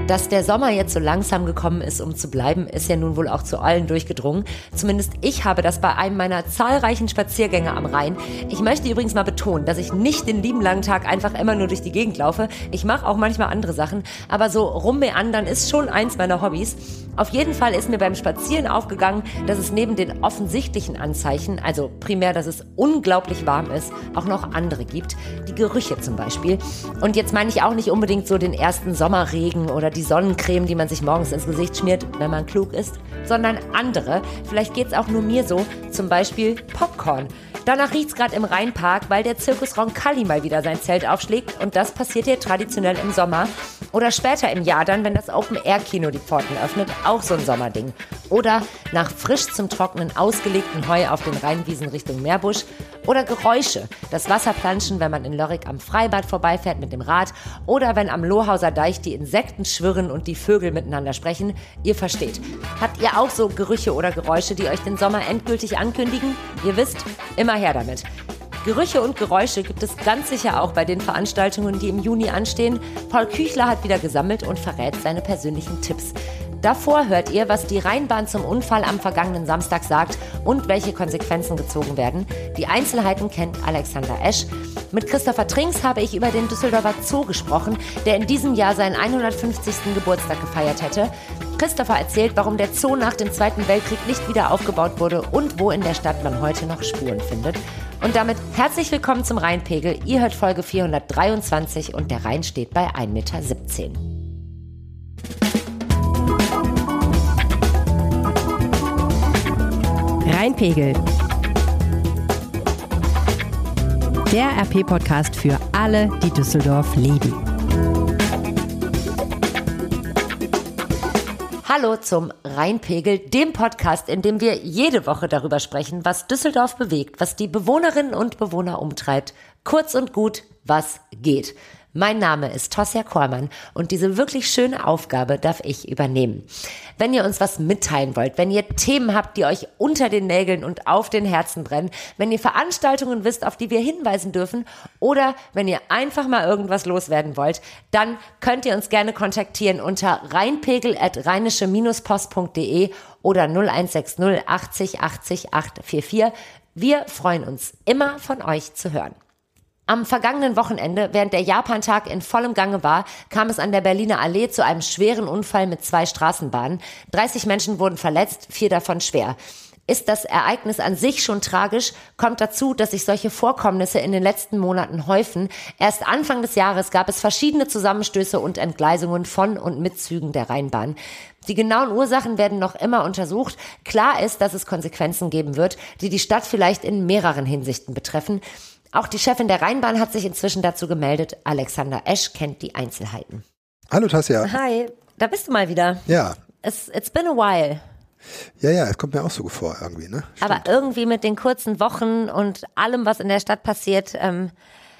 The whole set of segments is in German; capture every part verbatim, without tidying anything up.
Dass der Sommer jetzt so langsam gekommen ist, um zu bleiben, ist ja nun wohl auch zu allen durchgedrungen. Zumindest ich habe das bei einem meiner zahlreichen Spaziergänge am Rhein. Ich möchte übrigens mal betonen, dass ich nicht den lieben langen Tag einfach immer nur durch die Gegend laufe. Ich mache auch manchmal andere Sachen, aber so rummeandern ist schon eins meiner Hobbys. Auf jeden Fall ist mir beim Spazieren aufgegangen, dass es neben den offensichtlichen Anzeichen, also primär, dass es unglaublich warm ist, auch noch andere gibt. Die Gerüche zum Beispiel. Und jetzt meine ich auch nicht unbedingt so den ersten Sommerregen oder die Sonnencreme, die man sich morgens ins Gesicht schmiert, wenn man klug ist, sondern andere. Vielleicht geht's auch nur mir so, zum Beispiel Popcorn. Danach riecht's gerade im Rheinpark, weil der Zirkus Roncalli mal wieder sein Zelt aufschlägt und das passiert hier traditionell im Sommer. Oder später im Jahr dann, wenn das Open-Air-Kino die Pforten öffnet, auch so ein Sommerding. Oder nach frisch zum Trocknen ausgelegten Heu auf den Rheinwiesen Richtung Meerbusch. Oder Geräusche, das Wasserplanschen, wenn man in Lörrick am Freibad vorbeifährt mit dem Rad. Oder wenn am Lohauser Deich die Insekten schwirren und die Vögel miteinander sprechen. Ihr versteht. Habt ihr auch so Gerüche oder Geräusche, die euch den Sommer endgültig ankündigen? Ihr wisst, immer her damit. Gerüche und Geräusche gibt es ganz sicher auch bei den Veranstaltungen, die im Juni anstehen. Paul Küchler hat wieder gesammelt und verrät seine persönlichen Tipps. Davor hört ihr, was die Rheinbahn zum Unfall am vergangenen Samstag sagt und welche Konsequenzen gezogen werden. Die Einzelheiten kennt Alexander Esch. Mit Christopher Trinks habe ich über den Düsseldorfer Zoo gesprochen, der in diesem Jahr seinen hundertfünfzigsten Geburtstag gefeiert hätte. Christopher erzählt, warum der Zoo nach dem Zweiten Weltkrieg nicht wieder aufgebaut wurde und wo in der Stadt man heute noch Spuren findet. Und damit herzlich willkommen zum Rheinpegel. Ihr hört Folge vierhundertdreiundzwanzig und der Rhein steht bei ein Meter siebzehn. Rheinpegel. Der R P-Podcast für alle, die Düsseldorf lieben. Hallo zum Rheinpegel, dem Podcast, in dem wir jede Woche darüber sprechen, was Düsseldorf bewegt, was die Bewohnerinnen und Bewohner umtreibt. Kurz und gut, was geht. Mein Name ist Tosja Kormann und diese wirklich schöne Aufgabe darf ich übernehmen. Wenn ihr uns was mitteilen wollt, wenn ihr Themen habt, die euch unter den Nägeln und auf den Herzen brennen, wenn ihr Veranstaltungen wisst, auf die wir hinweisen dürfen oder wenn ihr einfach mal irgendwas loswerden wollt, dann könnt ihr uns gerne kontaktieren unter rheinpegel at rheinische post punkt de oder null eins sechs null achtzig achtzig achthundertvierundvierzig. Wir freuen uns immer von euch zu hören. Am vergangenen Wochenende, während der Japantag in vollem Gange war, kam es an der Berliner Allee zu einem schweren Unfall mit zwei Straßenbahnen. dreißig Menschen wurden verletzt, vier davon schwer. Ist das Ereignis an sich schon tragisch, kommt dazu, dass sich solche Vorkommnisse in den letzten Monaten häufen. Erst Anfang des Jahres gab es verschiedene Zusammenstöße und Entgleisungen von und mit Zügen der Rheinbahn. Die genauen Ursachen werden noch immer untersucht. Klar ist, dass es Konsequenzen geben wird, die die Stadt vielleicht in mehreren Hinsichten betreffen. Auch die Chefin der Rheinbahn hat sich inzwischen dazu gemeldet. Alexander Esch kennt die Einzelheiten. Hallo Tasja. Hi, da bist du mal wieder. Ja. It's, it's been a while. Ja, ja, es kommt mir auch so vor irgendwie, ne? Stimmt. Aber irgendwie mit den kurzen Wochen und allem, was in der Stadt passiert, ähm,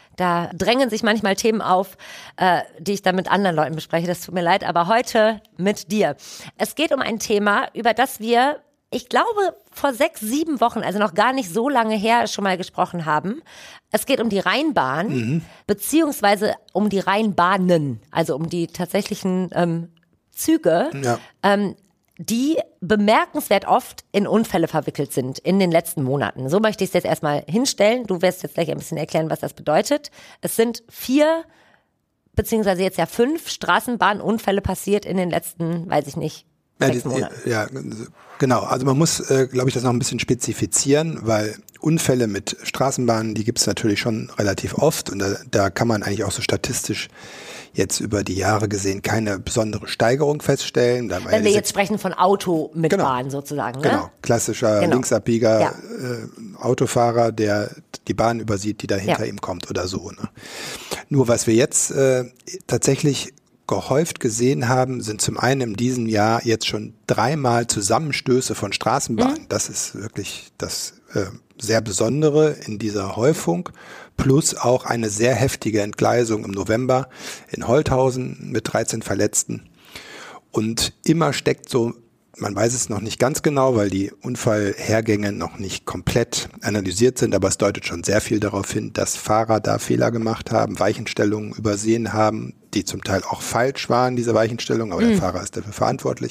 da drängen sich manchmal Themen auf, äh, die ich dann mit anderen Leuten bespreche. Das tut mir leid, aber heute mit dir. Es geht um ein Thema, über das wir, ich glaube, vor sechs, sieben Wochen, also noch gar nicht so lange her, schon mal gesprochen haben. Es geht um die Rheinbahn, mhm. beziehungsweise um die Rheinbahnen, also um die tatsächlichen ähm, Züge, ja. ähm, die bemerkenswert oft in Unfälle verwickelt sind in den letzten Monaten. So möchte ich es jetzt erstmal hinstellen. Du wirst jetzt gleich ein bisschen erklären, was das bedeutet. Es sind vier, beziehungsweise jetzt ja fünf Straßenbahnunfälle passiert in den letzten, weiß ich nicht, Ja, sechs die, Monaten. ja, genau. Also man muss, äh, glaube ich, das noch ein bisschen spezifizieren, weil Unfälle mit Straßenbahnen, die gibt es natürlich schon relativ oft und da, da kann man eigentlich auch so statistisch jetzt über die Jahre gesehen keine besondere Steigerung feststellen. Da Wenn wir jetzt sprechen von Auto mit genau, Bahn sozusagen. Genau, ne? klassischer genau. Linksabbieger, ja. äh, Autofahrer, der die Bahn übersieht, die da hinter ja. ihm kommt oder so. Ne? Nur was wir jetzt äh, tatsächlich gehäuft gesehen haben, sind zum einen in diesem Jahr jetzt schon dreimal Zusammenstöße von Straßenbahnen. Mhm. Das ist wirklich das äh, sehr Besondere in dieser Häufung. Plus auch eine sehr heftige Entgleisung im November in Holthausen mit dreizehn Verletzten. Und immer steckt so man weiß es noch nicht ganz genau, weil die Unfallhergänge noch nicht komplett analysiert sind, aber es deutet schon sehr viel darauf hin, dass Fahrer da Fehler gemacht haben, Weichenstellungen übersehen haben, die zum Teil auch falsch waren, diese Weichenstellungen, aber mhm. der Fahrer ist dafür verantwortlich.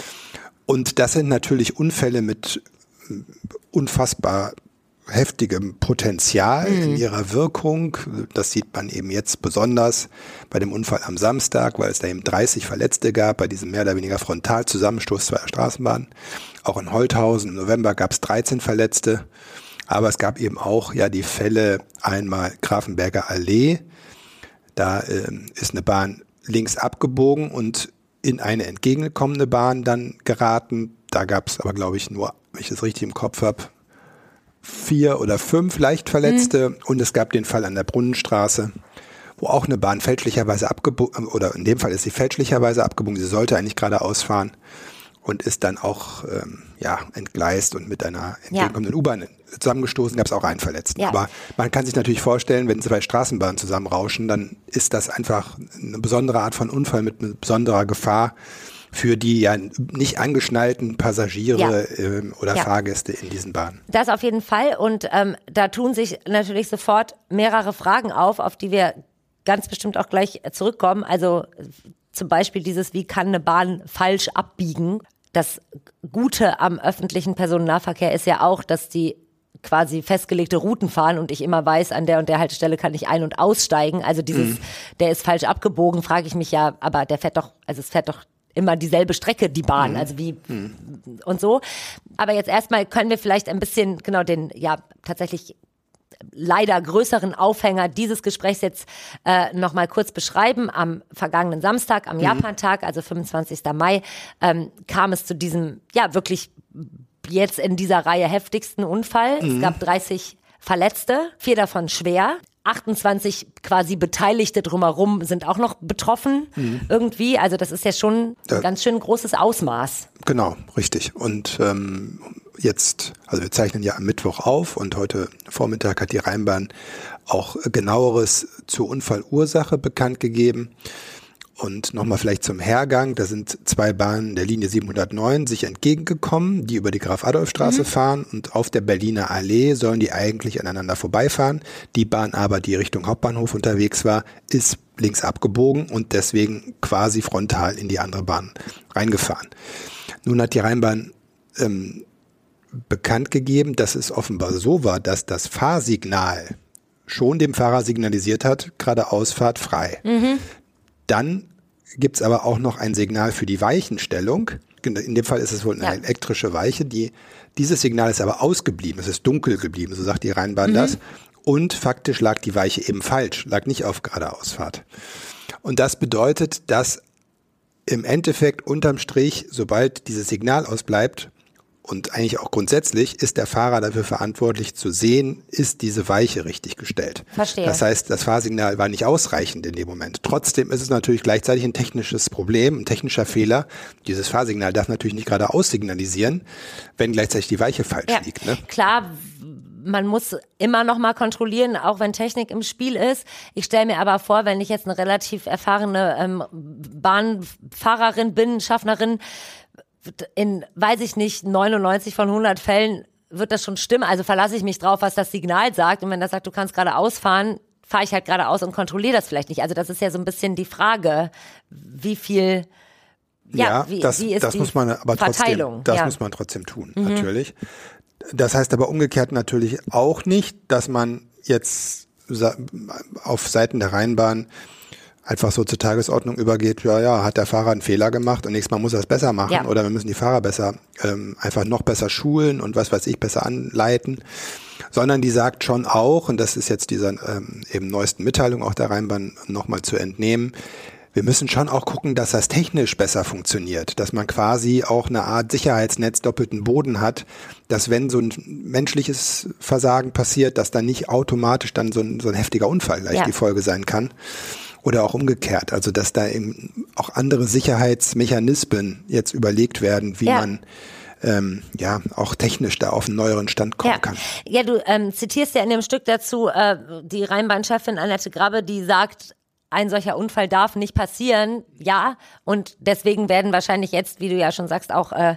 Und das sind natürlich Unfälle mit unfassbar heftigem Potenzial mhm. in ihrer Wirkung. Das sieht man eben jetzt besonders bei dem Unfall am Samstag, weil es da eben dreißig Verletzte gab, bei diesem mehr oder weniger Frontalzusammenstoß zweier Straßenbahnen. Auch in Holthausen im November gab es dreizehn Verletzte. Aber es gab eben auch ja die Fälle, einmal Grafenberger Allee. Da äh, ist eine Bahn links abgebogen und in eine entgegengekommene Bahn dann geraten. Da gab es aber, glaube ich, nur, wenn ich das richtig im Kopf habe, vier oder fünf Leichtverletzte. Mhm. Und es gab den Fall an der Brunnenstraße, wo auch eine Bahn fälschlicherweise abgebogen, oder in dem Fall ist sie fälschlicherweise abgebogen. Sie sollte eigentlich geradeaus fahren und ist dann auch ähm, ja, entgleist und mit einer entgegenkommenden ja. U-Bahn zusammengestoßen, gab es auch einen Verletzten. Ja. Aber man kann sich natürlich vorstellen, wenn zwei Straßenbahnen zusammenrauschen, dann ist das einfach eine besondere Art von Unfall mit einer besonderer Gefahr für die ja nicht angeschnallten Passagiere ja. ähm, oder ja. Fahrgäste in diesen Bahnen. Das auf jeden Fall. Und ähm, da tun sich natürlich sofort mehrere Fragen auf, auf die wir ganz bestimmt auch gleich zurückkommen. Also zum Beispiel dieses, wie kann eine Bahn falsch abbiegen? Das Gute am öffentlichen Personennahverkehr ist ja auch, dass die quasi festgelegte Routen fahren und ich immer weiß, an der und der Haltestelle kann ich ein- und aussteigen. Also dieses, mhm. der ist falsch abgebogen, frage ich mich ja, aber der fährt doch, also es fährt doch immer dieselbe Strecke, die Bahn, mhm. also wie mhm. und so. Aber jetzt erstmal können wir vielleicht ein bisschen, genau den, ja, tatsächlich leider größeren Aufhänger dieses Gesprächs jetzt äh, nochmal kurz beschreiben. Am vergangenen Samstag, am mhm. Japantag, also fünfundzwanzigsten Mai, ähm, kam es zu diesem, ja, wirklich jetzt in dieser Reihe heftigsten Unfall. Mhm. Es gab dreißig Verletzte, vier davon schwer. achtundzwanzig quasi Beteiligte drumherum sind auch noch betroffen mhm. irgendwie. Also das ist ja schon ein äh, ganz schön großes Ausmaß. Genau, richtig. Und ähm, jetzt, also wir zeichnen ja am Mittwoch auf und heute Vormittag hat die Rheinbahn auch genaueres zur Unfallursache bekannt gegeben. Und nochmal vielleicht zum Hergang, da sind zwei Bahnen der Linie siebenhundertneun sich entgegengekommen, die über die Graf-Adolf-Straße mhm. fahren und auf der Berliner Allee sollen die eigentlich aneinander vorbeifahren. Die Bahn aber, die Richtung Hauptbahnhof unterwegs war, ist links abgebogen und deswegen quasi frontal in die andere Bahn reingefahren. Nun hat die Rheinbahn ähm, bekannt gegeben, dass es offenbar so war, dass das Fahrsignal schon dem Fahrer signalisiert hat, geradeaus Fahrt frei. Mhm. Dann gibt es aber auch noch ein Signal für die Weichenstellung. In dem Fall ist es wohl eine ja. elektrische Weiche. Die, dieses Signal ist aber ausgeblieben. Es ist dunkel geblieben, so sagt die Rheinbahn mhm. das. Und faktisch lag die Weiche eben falsch, lag nicht auf geradeausfahrt. Und das bedeutet, dass im Endeffekt unterm Strich, sobald dieses Signal ausbleibt, und eigentlich auch grundsätzlich ist der Fahrer dafür verantwortlich zu sehen, ist diese Weiche richtig gestellt. Verstehe. Das heißt, das Fahrsignal war nicht ausreichend in dem Moment. Trotzdem ist es natürlich gleichzeitig ein technisches Problem, ein technischer Fehler. Dieses Fahrsignal darf natürlich nicht geradeaus signalisieren, wenn gleichzeitig die Weiche falsch ja, liegt. Ne? Klar, man muss immer noch mal kontrollieren, auch wenn Technik im Spiel ist. Ich stelle mir aber vor, wenn ich jetzt eine relativ erfahrene ähm, Bahnfahrerin bin, Schaffnerin, in, weiß ich nicht, neunundneunzig von hundert Fällen wird das schon stimmen. Also verlasse ich mich drauf, was das Signal sagt. Und wenn das sagt, du kannst geradeaus fahren, fahre ich halt geradeaus und kontrolliere das vielleicht nicht. Also das ist ja so ein bisschen die Frage, wie viel, ja, ja wie, das, wie ist das die muss man aber Verteilung? Trotzdem, das ja. muss man trotzdem tun, mhm. natürlich. Das heißt aber umgekehrt natürlich auch nicht, dass man jetzt auf Seiten der Rheinbahn einfach so zur Tagesordnung übergeht, ja, ja, hat der Fahrer einen Fehler gemacht und nächstes Mal muss er es besser machen ja. oder wir müssen die Fahrer besser, ähm, einfach noch besser schulen und was weiß ich, besser anleiten, sondern die sagt schon auch, und das ist jetzt dieser ähm, eben neuesten Mitteilung auch der Rheinbahn nochmal zu entnehmen, wir müssen schon auch gucken, dass das technisch besser funktioniert, dass man quasi auch eine Art Sicherheitsnetz doppelten Boden hat, dass wenn so ein menschliches Versagen passiert, dass dann nicht automatisch dann so ein, so ein heftiger Unfall gleich ja. die Folge sein kann. Oder auch umgekehrt, also dass da eben auch andere Sicherheitsmechanismen jetzt überlegt werden, wie ja. man ähm, ja auch technisch da auf einen neueren Stand kommen ja. kann. Ja, du ähm, zitierst ja in dem Stück dazu äh, die Rheinbahn-Chefin Annette Grabbe, die sagt, ein solcher Unfall darf nicht passieren, ja. Und deswegen werden wahrscheinlich jetzt, wie du ja schon sagst, auch äh,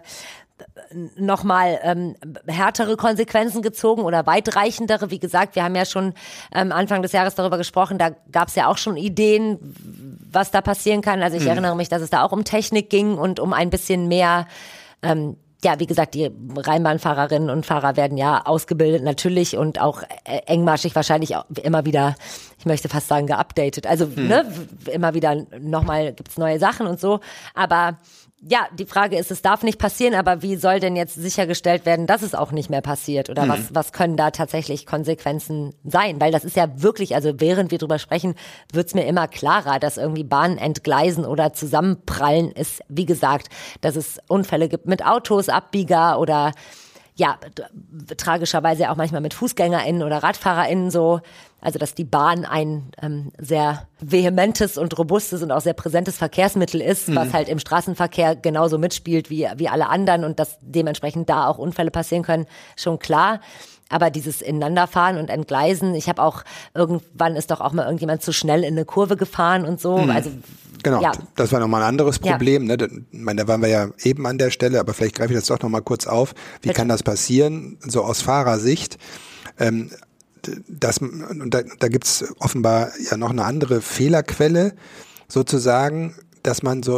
nochmal ähm, härtere Konsequenzen gezogen oder weitreichendere. Wie gesagt, wir haben ja schon ähm, Anfang des Jahres darüber gesprochen, da gab es ja auch schon Ideen, was da passieren kann. Also ich mhm. erinnere mich, dass es da auch um Technik ging und um ein bisschen mehr, ähm, ja, wie gesagt, die Rheinbahnfahrerinnen und Fahrer werden ja ausgebildet natürlich und auch engmaschig wahrscheinlich auch immer wieder, ich möchte fast sagen, geupdatet. Also hm. ne, immer wieder nochmal gibt's neue Sachen und so. Aber ja, die Frage ist, es darf nicht passieren, aber wie soll denn jetzt sichergestellt werden, dass es auch nicht mehr passiert? Oder mhm. was, was können da tatsächlich Konsequenzen sein? Weil das ist ja wirklich, also während wir drüber sprechen, wird's mir immer klarer, dass irgendwie Bahnen entgleisen oder zusammenprallen ist. Wie gesagt, dass es Unfälle gibt mit Autos, Abbieger oder ja, tragischerweise auch manchmal mit FußgängerInnen oder RadfahrerInnen so. Also, dass die Bahn ein ähm, sehr vehementes und robustes und auch sehr präsentes Verkehrsmittel ist, mhm. was halt im Straßenverkehr genauso mitspielt wie, wie alle anderen und dass dementsprechend da auch Unfälle passieren können, schon klar. Aber dieses Ineinanderfahren und Entgleisen, ich habe auch, irgendwann ist doch auch mal irgendjemand zu schnell in eine Kurve gefahren und so, mhm. also Genau, ja. das war nochmal ein anderes Problem. Ja. Ne? Ich meine, da waren wir ja eben an der Stelle, aber vielleicht greife ich das doch nochmal kurz auf. Wie Bitte. Kann das passieren, so aus Fahrersicht? Ähm, das, und da, da gibt es offenbar ja noch eine andere Fehlerquelle, sozusagen, dass man so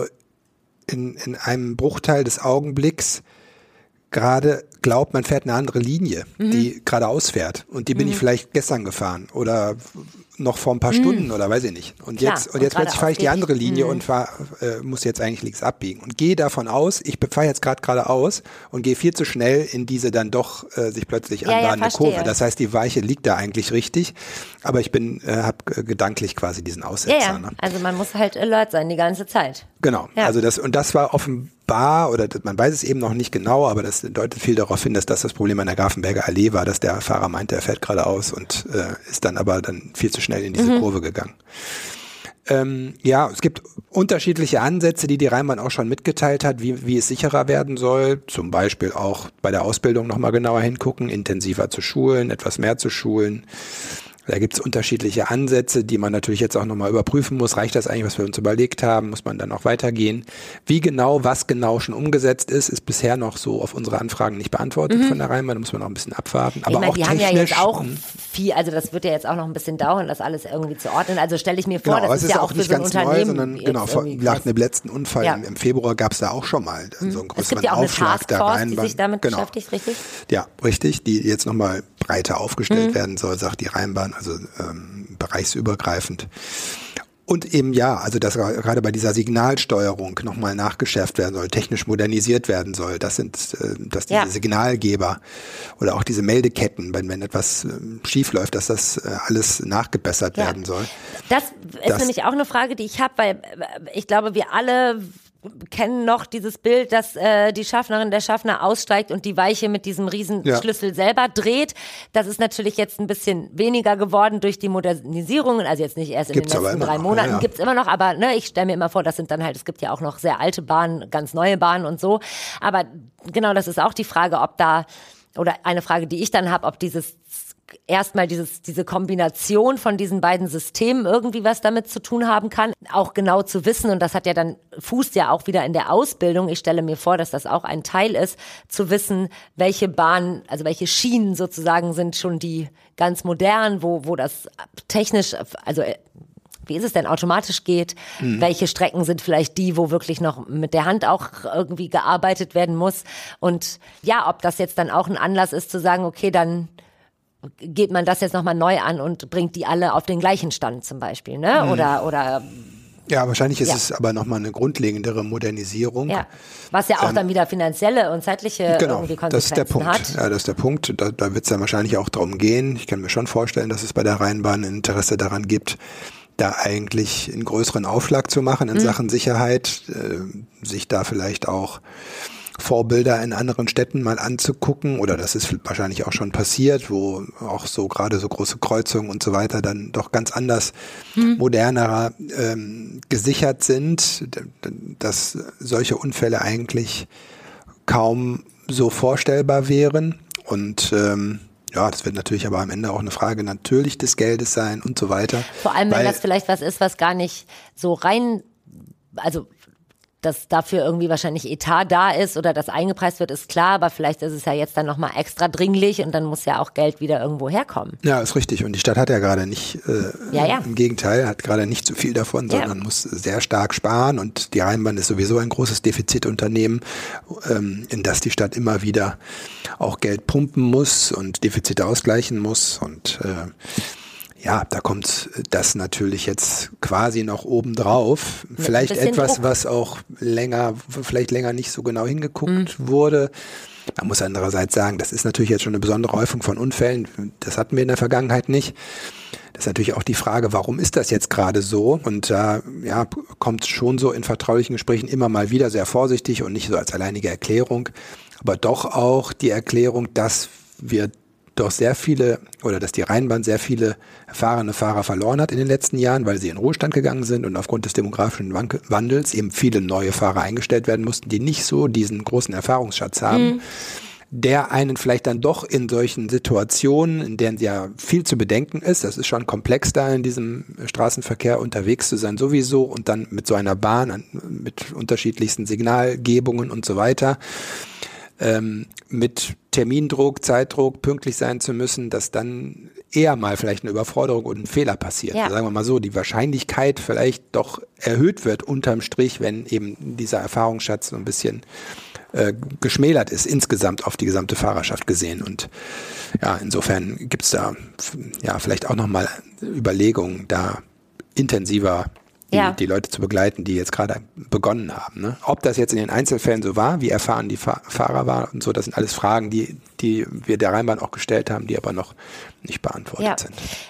in, in einem Bruchteil des Augenblicks gerade glaubt, man fährt eine andere Linie, mhm. die geradeaus fährt. Und die bin mhm. ich vielleicht gestern gefahren oder noch vor ein paar mhm. Stunden oder weiß ich nicht. Und Klar, jetzt, und jetzt plötzlich fahre ich die andere Linie mhm. und fahr, äh, muss jetzt eigentlich links abbiegen. Und gehe davon aus, ich fahre jetzt gerade geradeaus und gehe viel zu schnell in diese dann doch äh, sich plötzlich ja, anbahnende ja, Kurve. Das heißt, die Weiche liegt da eigentlich richtig, aber ich bin, äh, habe äh, gedanklich quasi diesen Aussetzer. Ja, ja. Ne? Also man muss halt alert sein die ganze Zeit. Genau, ja. also das, und das war offenbar, oder man weiß es eben noch nicht genau, aber das deutet viel darauf hin, dass das das Problem an der Grafenberger Allee war, dass der Fahrer meinte, er fährt geradeaus und äh, ist dann aber dann viel zu schnell in diese mhm. Kurve gegangen. Ähm, ja, es gibt unterschiedliche Ansätze, die die Rheinbahn auch schon mitgeteilt hat, wie, wie es sicherer werden soll. Zum Beispiel auch bei der Ausbildung nochmal genauer hingucken, intensiver zu schulen, etwas mehr zu schulen. Da gibt es unterschiedliche Ansätze, die man natürlich jetzt auch nochmal überprüfen muss. Reicht das eigentlich, was wir uns überlegt haben? Muss man dann auch weitergehen? Wie genau, was genau schon umgesetzt ist, ist bisher noch so auf unsere Anfragen nicht beantwortet mhm. von der Rheinbahn. Da muss man noch ein bisschen abwarten. Aber ich meine, auch die technisch, haben ja jetzt auch viel, also das wird ja jetzt auch noch ein bisschen dauern, das alles irgendwie zu ordnen. Also stelle ich mir vor, genau, das ist, ist ja auch für so ein Unternehmen. Neu, sondern genau, vor, nach dem letzten Unfall ja. im Februar gab es da auch schon mal mhm. so einen größeren Es gibt ja auch Aufschlag eine Taskforce, die sich damit genau. beschäftigt, richtig? Ja, richtig, die jetzt nochmal breiter aufgestellt mhm. werden soll, sagt die Rheinbahn, also ähm, bereichsübergreifend. Und eben ja, also dass gerade bei dieser Signalsteuerung nochmal nachgeschärft werden soll, technisch modernisiert werden soll. Das sind, äh, dass diese ja. Signalgeber oder auch diese Meldeketten, wenn, wenn etwas äh, schief läuft, dass das äh, alles nachgebessert ja. werden soll. Das ist das, nämlich auch eine Frage, die ich habe, weil ich glaube, wir alle kennen noch dieses Bild, dass äh, die Schaffnerin, der Schaffner aussteigt und die Weiche mit diesem Riesenschlüssel ja. selber dreht. Das ist natürlich jetzt ein bisschen weniger geworden durch die Modernisierungen, also jetzt nicht erst in gibt's den letzten drei noch. Monaten, ja, ja. gibt's immer noch, aber ne, ich stelle mir immer vor, das sind dann halt, es gibt ja auch noch sehr alte Bahnen, ganz neue Bahnen und so, aber genau, das ist auch die Frage, ob da, oder eine Frage, die ich dann habe, ob dieses erstmal dieses, diese Kombination von diesen beiden Systemen irgendwie was damit zu tun haben kann, auch genau zu wissen, und das hat ja dann, fußt ja auch wieder in der Ausbildung, ich stelle mir vor, dass das auch ein Teil ist, zu wissen, welche Bahnen, also welche Schienen sozusagen sind schon die ganz modernen, wo, wo das technisch, also wie ist es denn, automatisch geht, mhm. welche Strecken sind vielleicht die, wo wirklich noch mit der Hand auch irgendwie gearbeitet werden muss, und ja, ob das jetzt dann auch ein Anlass ist zu sagen, okay, dann geht man das jetzt nochmal neu an und bringt die alle auf den gleichen Stand zum Beispiel, ne? Mhm. Oder, oder. Ja, wahrscheinlich ist ja. es aber nochmal eine grundlegendere Modernisierung. Ja. Was ja auch ähm, dann wieder finanzielle und zeitliche genau, irgendwie Konsequenzen das ist der Punkt. hat. Ja, das ist der Punkt. Da, da wird es dann wahrscheinlich auch darum gehen. Ich kann mir schon vorstellen, dass es bei der Rheinbahn ein Interesse daran gibt, da eigentlich einen größeren Aufschlag zu machen in mhm. Sachen Sicherheit, äh, sich da vielleicht auch Vorbilder in anderen Städten mal anzugucken, oder das ist wahrscheinlich auch schon passiert, wo auch so gerade so große Kreuzungen und so weiter dann doch ganz anders, hm. modernerer ähm, gesichert sind, dass solche Unfälle eigentlich kaum so vorstellbar wären. Und ähm, Ja, das wird natürlich aber am Ende auch eine Frage natürlich des Geldes sein und so weiter. Vor allem, wenn Weil, das vielleicht was ist, was gar nicht so rein, also dass dafür irgendwie wahrscheinlich Etat da ist oder das eingepreist wird, ist klar, aber vielleicht ist es ja jetzt dann nochmal extra dringlich und dann muss ja auch Geld wieder irgendwo herkommen. Ja, ist richtig. Und die Stadt hat ja gerade nicht, äh, ja, ja. im Gegenteil, hat gerade nicht so viel davon, sondern ja. muss sehr stark sparen und die Rheinbahn ist sowieso ein großes Defizitunternehmen, ähm, in das die Stadt immer wieder auch Geld pumpen muss und Defizite ausgleichen muss und äh, ja, da kommt das natürlich jetzt quasi noch oben drauf. Vielleicht etwas, Druck. was auch länger, vielleicht länger nicht so genau hingeguckt mhm. wurde. Man muss andererseits sagen, das ist natürlich jetzt schon eine besondere Häufung von Unfällen. Das hatten wir in der Vergangenheit nicht. Das ist natürlich auch die Frage, warum ist das jetzt gerade so? Und da äh, ja, kommt es schon so in vertraulichen Gesprächen immer mal wieder sehr vorsichtig und nicht so als alleinige Erklärung, aber doch auch die Erklärung, dass wir doch sehr viele oder dass die Rheinbahn sehr viele erfahrene Fahrer verloren hat in den letzten Jahren, weil sie in Ruhestand gegangen sind und aufgrund des demografischen Wandels eben viele neue Fahrer eingestellt werden mussten, die nicht so diesen großen Erfahrungsschatz haben, mhm. der einen vielleicht dann doch in solchen Situationen, in denen ja viel zu bedenken ist, das ist schon komplex da in diesem Straßenverkehr unterwegs zu sein sowieso und dann mit so einer Bahn, mit unterschiedlichsten Signalgebungen und so weiter, ähm, mit Termindruck, Zeitdruck, pünktlich sein zu müssen, dass dann eher mal vielleicht eine Überforderung und ein Fehler passiert. Ja. Also sagen wir mal so, die Wahrscheinlichkeit vielleicht doch erhöht wird unterm Strich, wenn eben dieser Erfahrungsschatz so ein bisschen äh, geschmälert ist, insgesamt auf die gesamte Fahrerschaft gesehen. Und ja, insofern gibt's da ja vielleicht auch nochmal Überlegungen, da intensiver Die, ja. die Leute zu begleiten, die jetzt gerade begonnen haben. Ne? Ob das jetzt in den Einzelfällen so war, wie erfahren die Fahr- Fahrer waren und so, das sind alles Fragen, die, die wir der Rheinbahn auch gestellt haben, die aber noch nicht beantwortet ja. sind.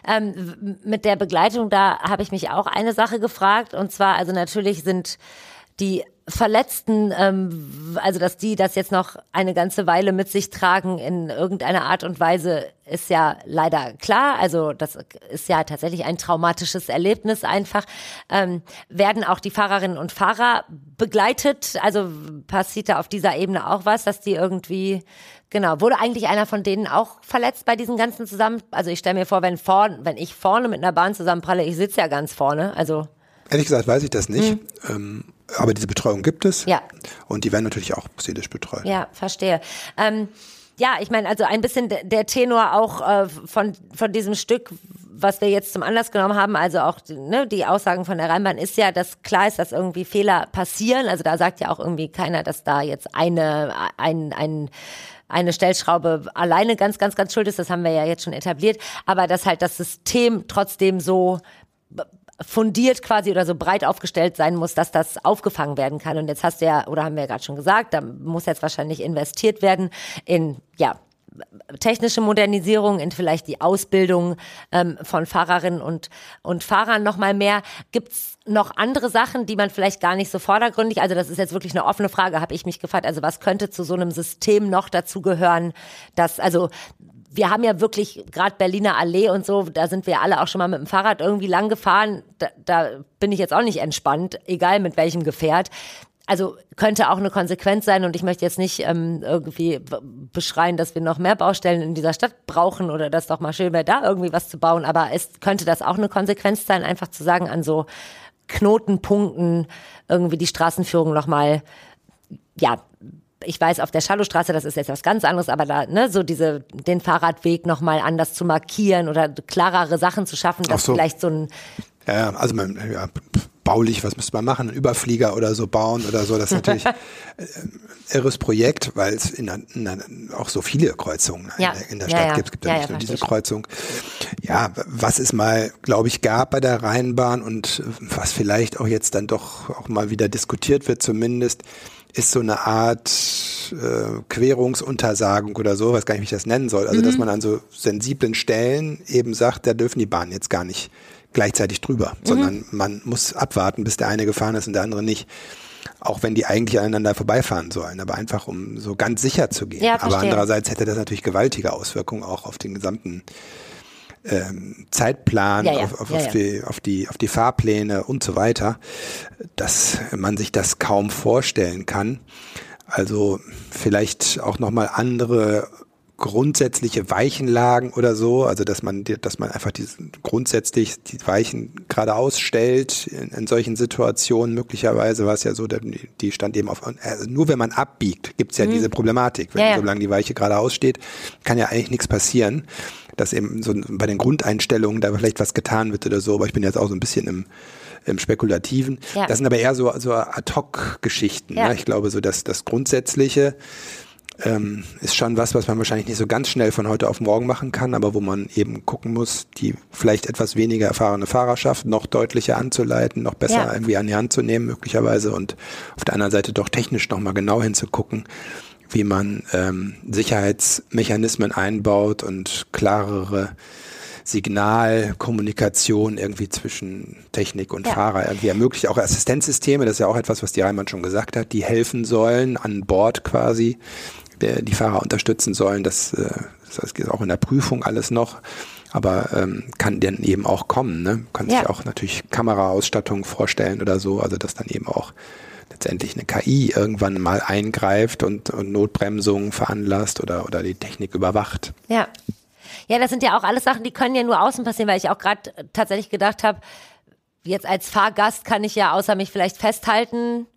Ähm, mit der Begleitung, da habe ich mich auch eine Sache gefragt und zwar, also natürlich sind die Verletzten, ähm, also dass die das jetzt noch eine ganze Weile mit sich tragen in irgendeiner Art und Weise, ist ja leider klar. Also das ist ja tatsächlich ein traumatisches Erlebnis einfach. Ähm, werden auch die Fahrerinnen und Fahrer begleitet? Also passiert da auf dieser Ebene auch was, dass die irgendwie, genau, wurde eigentlich einer von denen auch verletzt bei diesen ganzen zusammen? Also ich stelle mir vor, wenn vorn, wenn ich vorne mit einer Bahn zusammenpralle, ich sitze ja ganz vorne, also. Ehrlich gesagt weiß ich das nicht. Mhm. Ähm, aber diese Betreuung gibt es. Ja. Und die werden natürlich auch seelisch betreut. Ja, verstehe. Ähm, ja, ich meine, also ein bisschen de- der Tenor auch äh, von von diesem Stück, was wir jetzt zum Anlass genommen haben, also auch ne, die Aussagen von der Rheinbahn ist ja, dass klar ist, dass irgendwie Fehler passieren. Also da sagt ja auch irgendwie keiner, dass da jetzt eine ein ein eine Stellschraube alleine ganz, ganz, ganz schuld ist. Das haben wir ja jetzt schon etabliert. Aber dass halt das System trotzdem so fundiert quasi oder so breit aufgestellt sein muss, dass das aufgefangen werden kann. Und jetzt hast du ja, oder haben wir ja gerade schon gesagt, da muss jetzt wahrscheinlich investiert werden in, ja, technische Modernisierung, in vielleicht die Ausbildung ähm, von Fahrerinnen und, und Fahrern noch mal mehr. Gibt's noch andere Sachen, die man vielleicht gar nicht so vordergründig, also das ist jetzt wirklich eine offene Frage, habe ich mich gefragt, also was könnte zu so einem System noch dazu gehören, dass, also wir haben ja wirklich, gerade Berliner Allee und so, da sind wir alle auch schon mal mit dem Fahrrad irgendwie lang gefahren. Da, da bin ich jetzt auch nicht entspannt, egal mit welchem Gefährt. Also könnte auch eine Konsequenz sein und ich möchte jetzt nicht ähm, irgendwie beschreien, dass wir noch mehr Baustellen in dieser Stadt brauchen oder dass doch mal schön wäre, da irgendwie was zu bauen. Aber es könnte das auch eine Konsequenz sein, einfach zu sagen, an so Knotenpunkten irgendwie die Straßenführung nochmal, ja, ich weiß, auf der Schallowstraße, das ist jetzt was ganz anderes, aber da, ne, so diese, den Fahrradweg nochmal anders zu markieren oder klarere Sachen zu schaffen, dass so. Vielleicht so ein... Ja, also man, ja, baulich, was müsste man machen? Einen Überflieger oder so bauen oder so, das ist natürlich ein irres Projekt, weil es in, in, auch so viele Kreuzungen ja. in, der, in der Stadt ja, ja. gibt. Es gibt ja, ja nicht ja, nur diese Kreuzung. Ja, was es mal, glaube ich, gab bei der Rheinbahn und was vielleicht auch jetzt dann doch auch mal wieder diskutiert wird zumindest, ist so eine Art äh, Querungsuntersagung oder so, weiß gar nicht, wie ich das nennen soll. Also, mhm. dass man an so sensiblen Stellen eben sagt, da dürfen die Bahnen jetzt gar nicht gleichzeitig drüber, mhm. sondern man muss abwarten, bis der eine gefahren ist und der andere nicht. Auch wenn die eigentlich aneinander vorbeifahren sollen, aber einfach um so ganz sicher zu gehen. Ja, aber andererseits hätte das natürlich gewaltige Auswirkungen auch auf den gesamten Ähm, Zeitplan, ja, ja. auf, auf, ja, auf, ja. die, auf, die, auf die Fahrpläne und so weiter, dass man sich das kaum vorstellen kann. Also vielleicht auch nochmal andere grundsätzliche Weichenlagen oder so, also dass man, dass man einfach diese, grundsätzlich die Weichen geradeaus stellt in, in solchen Situationen. Möglicherweise war es ja so, die, die stand eben auf, also nur wenn man abbiegt, gibt es ja mhm. diese Problematik. Wenn, ja, ja. solange die Weiche geradeaus steht, kann ja eigentlich nichts passieren, dass eben so bei den Grundeinstellungen da vielleicht was getan wird oder so, aber ich bin jetzt auch so ein bisschen im im Spekulativen. Ja. Das sind aber eher so, so Ad-Hoc-Geschichten. Ja. Ne? Ich glaube, so dass das Grundsätzliche ähm, ist schon was, was man wahrscheinlich nicht so ganz schnell von heute auf morgen machen kann, aber wo man eben gucken muss, die vielleicht etwas weniger erfahrene Fahrerschaft noch deutlicher anzuleiten, noch besser ja. irgendwie an die Hand zu nehmen möglicherweise und auf der anderen Seite doch technisch nochmal genau hinzugucken, wie man ähm, Sicherheitsmechanismen einbaut und klarere Signalkommunikation irgendwie zwischen Technik und ja. Fahrer irgendwie ermöglicht. Auch Assistenzsysteme, das ist ja auch etwas, was die Reimann schon gesagt hat, die helfen sollen, an Bord quasi, der, die Fahrer unterstützen sollen. Das, das geht auch in der Prüfung alles noch, aber ähm, kann dann eben auch kommen. Ne? Kann ja. sich auch natürlich Kameraausstattung vorstellen oder so, also dass dann eben auch letztendlich eine K I irgendwann mal eingreift und, und Notbremsungen veranlasst oder, oder die Technik überwacht. Ja. Ja, das sind ja auch alles Sachen, die können ja nur außen passieren, weil ich auch gerade tatsächlich gedacht habe, jetzt als Fahrgast kann ich ja außer mich vielleicht festhalten,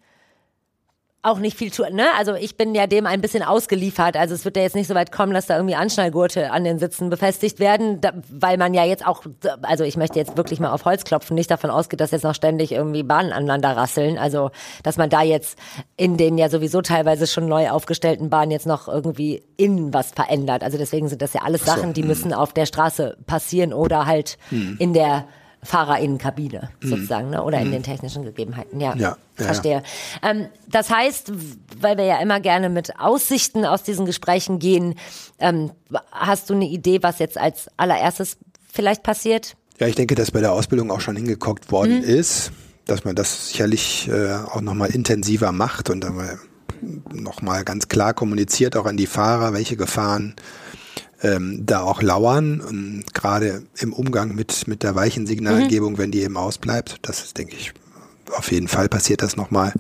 auch nicht viel tun, ne? Also ich bin ja dem ein bisschen ausgeliefert, also es wird ja jetzt nicht so weit kommen, dass da irgendwie Anschnallgurte an den Sitzen befestigt werden, da, weil man ja jetzt auch, also ich möchte jetzt wirklich mal auf Holz klopfen, nicht davon ausgeht, dass jetzt noch ständig irgendwie Bahnen aneinander rasseln, also dass man da jetzt in den ja sowieso teilweise schon neu aufgestellten Bahnen jetzt noch irgendwie innen was verändert, also deswegen sind das ja alles Sachen, die müssen auf der Straße passieren oder halt hm. in der Fahrerinnenkabine sozusagen, mhm. ne? Oder in mhm. den technischen Gegebenheiten. Ja, ja, ja verstehe. Ja. Ähm, das heißt, weil wir ja immer gerne mit Aussichten aus diesen Gesprächen gehen, ähm, hast du eine Idee, was jetzt als allererstes vielleicht passiert? Ja, ich denke, dass bei der Ausbildung auch schon hingeguckt worden mhm. ist, dass man das sicherlich äh, auch nochmal intensiver macht und dann nochmal ganz klar kommuniziert, auch an die Fahrer, welche Gefahren Ähm, da auch lauern, und gerade im Umgang mit mit der Weichensignalgebung, mhm. wenn die eben ausbleibt. Das ist, denke ich, auf jeden Fall passiert das nochmal.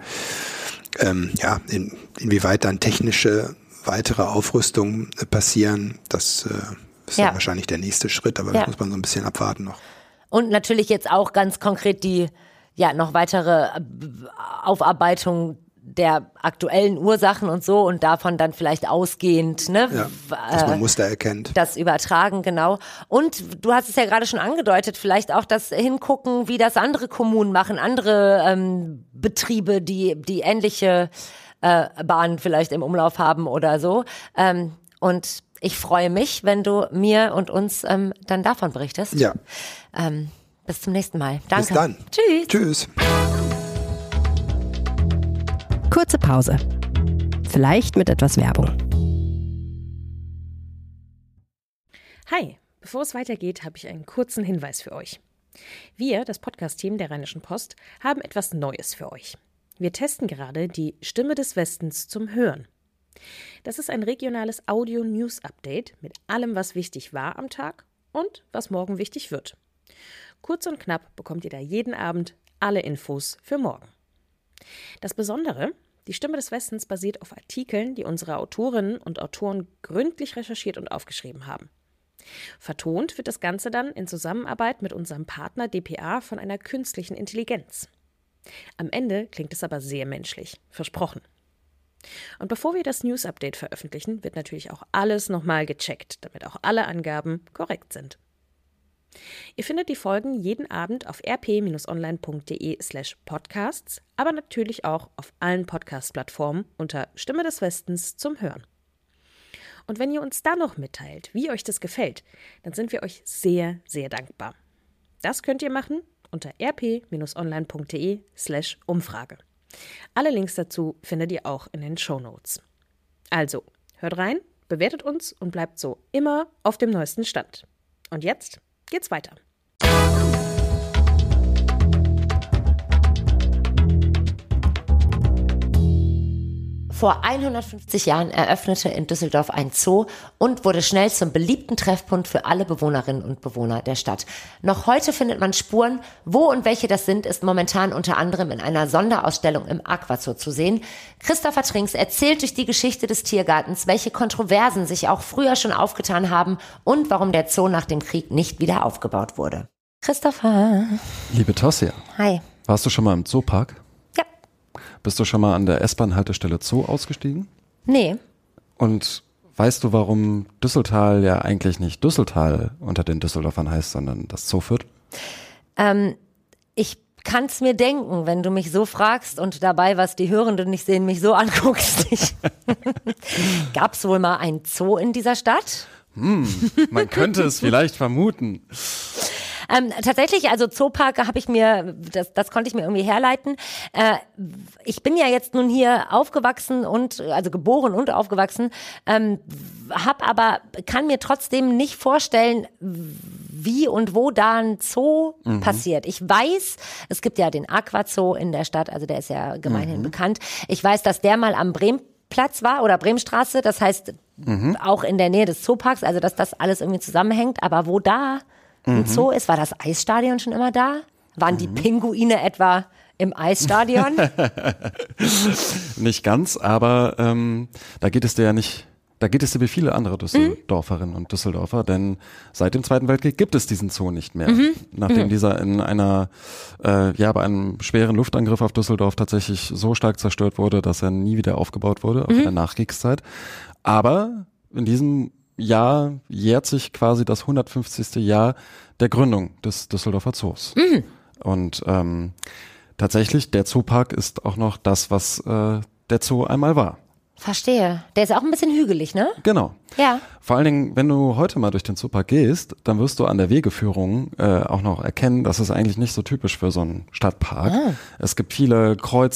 Ähm, ja, in, inwieweit dann technische weitere Aufrüstungen äh, passieren, das äh, ist ja. dann wahrscheinlich der nächste Schritt, aber ja. das muss man so ein bisschen abwarten noch. Und natürlich jetzt auch ganz konkret die ja noch weitere Aufarbeitung der aktuellen Ursachen und so und davon dann vielleicht ausgehend, ne? Ja, dass man Muster erkennt. Das Übertragen, genau. Und du hast es ja gerade schon angedeutet, vielleicht auch das Hingucken, wie das andere Kommunen machen, andere ähm, Betriebe, die die ähnliche äh, Bahnen vielleicht im Umlauf haben oder so. Ähm, und ich freue mich, wenn du mir und uns ähm, dann davon berichtest. Ja. Ähm, bis zum nächsten Mal. Danke. Bis dann. Tschüss. Tschüss. Kurze Pause. Vielleicht mit etwas Werbung. Hi, bevor es weitergeht, habe ich einen kurzen Hinweis für euch. Wir, das Podcast-Team der Rheinischen Post, haben etwas Neues für euch. Wir testen gerade die Stimme des Westens zum Hören. Das ist ein regionales Audio-News-Update mit allem, was wichtig war am Tag und was morgen wichtig wird. Kurz und knapp bekommt ihr da jeden Abend alle Infos für morgen. Das Besondere, die Stimme des Westens basiert auf Artikeln, die unsere Autorinnen und Autoren gründlich recherchiert und aufgeschrieben haben. Vertont wird das Ganze dann in Zusammenarbeit mit unserem Partner D P A von einer künstlichen Intelligenz. Am Ende klingt es aber sehr menschlich, versprochen. Und bevor wir das News-Update veröffentlichen, wird natürlich auch alles nochmal gecheckt, damit auch alle Angaben korrekt sind. Ihr findet die Folgen jeden Abend auf rp-online.de slash podcasts, aber natürlich auch auf allen Podcast-Plattformen unter Stimme des Westens zum Hören. Und wenn ihr uns dann noch mitteilt, wie euch das gefällt, dann sind wir euch sehr, sehr dankbar. Das könnt ihr machen unter rp-online.de slash Umfrage. Alle Links dazu findet ihr auch in den Shownotes. Also, hört rein, bewertet uns und bleibt so immer auf dem neuesten Stand. Und jetzt geht's weiter. Vor hundertfünfzig Jahren eröffnete in Düsseldorf ein Zoo und wurde schnell zum beliebten Treffpunkt für alle Bewohnerinnen und Bewohner der Stadt. Noch heute findet man Spuren. Wo und welche das sind, ist momentan unter anderem in einer Sonderausstellung im Aquazoo zu sehen. Christopher Trinks erzählt durch die Geschichte des Tiergartens, welche Kontroversen sich auch früher schon aufgetan haben und warum der Zoo nach dem Krieg nicht wieder aufgebaut wurde. Christopher. Liebe Tosja. Hi. Warst du schon mal im Zoopark? Ja. Bist du schon mal an der S-Bahn-Haltestelle Zoo ausgestiegen? Nee. Und weißt du, warum Düsseltal ja eigentlich nicht Düsseltal unter den Düsseldorfern heißt, sondern das Zooviertel? Ähm, ich kann es mir denken, wenn du mich so fragst und dabei, was die Hörenden nicht sehen, mich so anguckst. Gab es wohl mal ein Zoo in dieser Stadt? Hm, man könnte es vielleicht vermuten. Ähm, tatsächlich, also Zoopark habe ich mir, das, das konnte ich mir irgendwie herleiten. Äh, ich bin ja jetzt nun hier aufgewachsen und, also geboren und aufgewachsen, ähm, hab aber, kann mir trotzdem nicht vorstellen, wie und wo da ein Zoo mhm. passiert. Ich weiß, es gibt ja den Aquazoo in der Stadt, also der ist ja gemeinhin mhm. bekannt. Ich weiß, dass der mal am Bremplatz war oder Bremstraße, das heißt mhm. auch in der Nähe des Zooparks, also dass das alles irgendwie zusammenhängt, aber wo da ein Zoo ist, war das Eisstadion schon immer da? Waren die Pinguine etwa im Eisstadion? Nicht ganz, aber ähm, da geht es dir ja nicht, da geht es dir wie viele andere Düsseldorferinnen und Düsseldorfer, denn seit dem Zweiten Weltkrieg gibt es diesen Zoo nicht mehr. Mhm. Nachdem mhm. dieser in einer, äh, ja, bei einem schweren Luftangriff auf Düsseldorf tatsächlich so stark zerstört wurde, dass er nie wieder aufgebaut wurde, auch mhm. in der Nachkriegszeit. Aber in diesem Jahr jährt sich quasi das hundertfünfzigste Jahr der Gründung des Düsseldorfer Zoos. Mhm. Und ähm, tatsächlich, der Zoopark ist auch noch das, was äh, der Zoo einmal war. Verstehe. Der ist auch ein bisschen hügelig, ne? Genau. Ja. Vor allen Dingen, wenn du heute mal durch den Zoopark gehst, dann wirst du an der Wegeführung äh, auch noch erkennen, das ist eigentlich nicht so typisch für so einen Stadtpark. Ah. Es gibt viele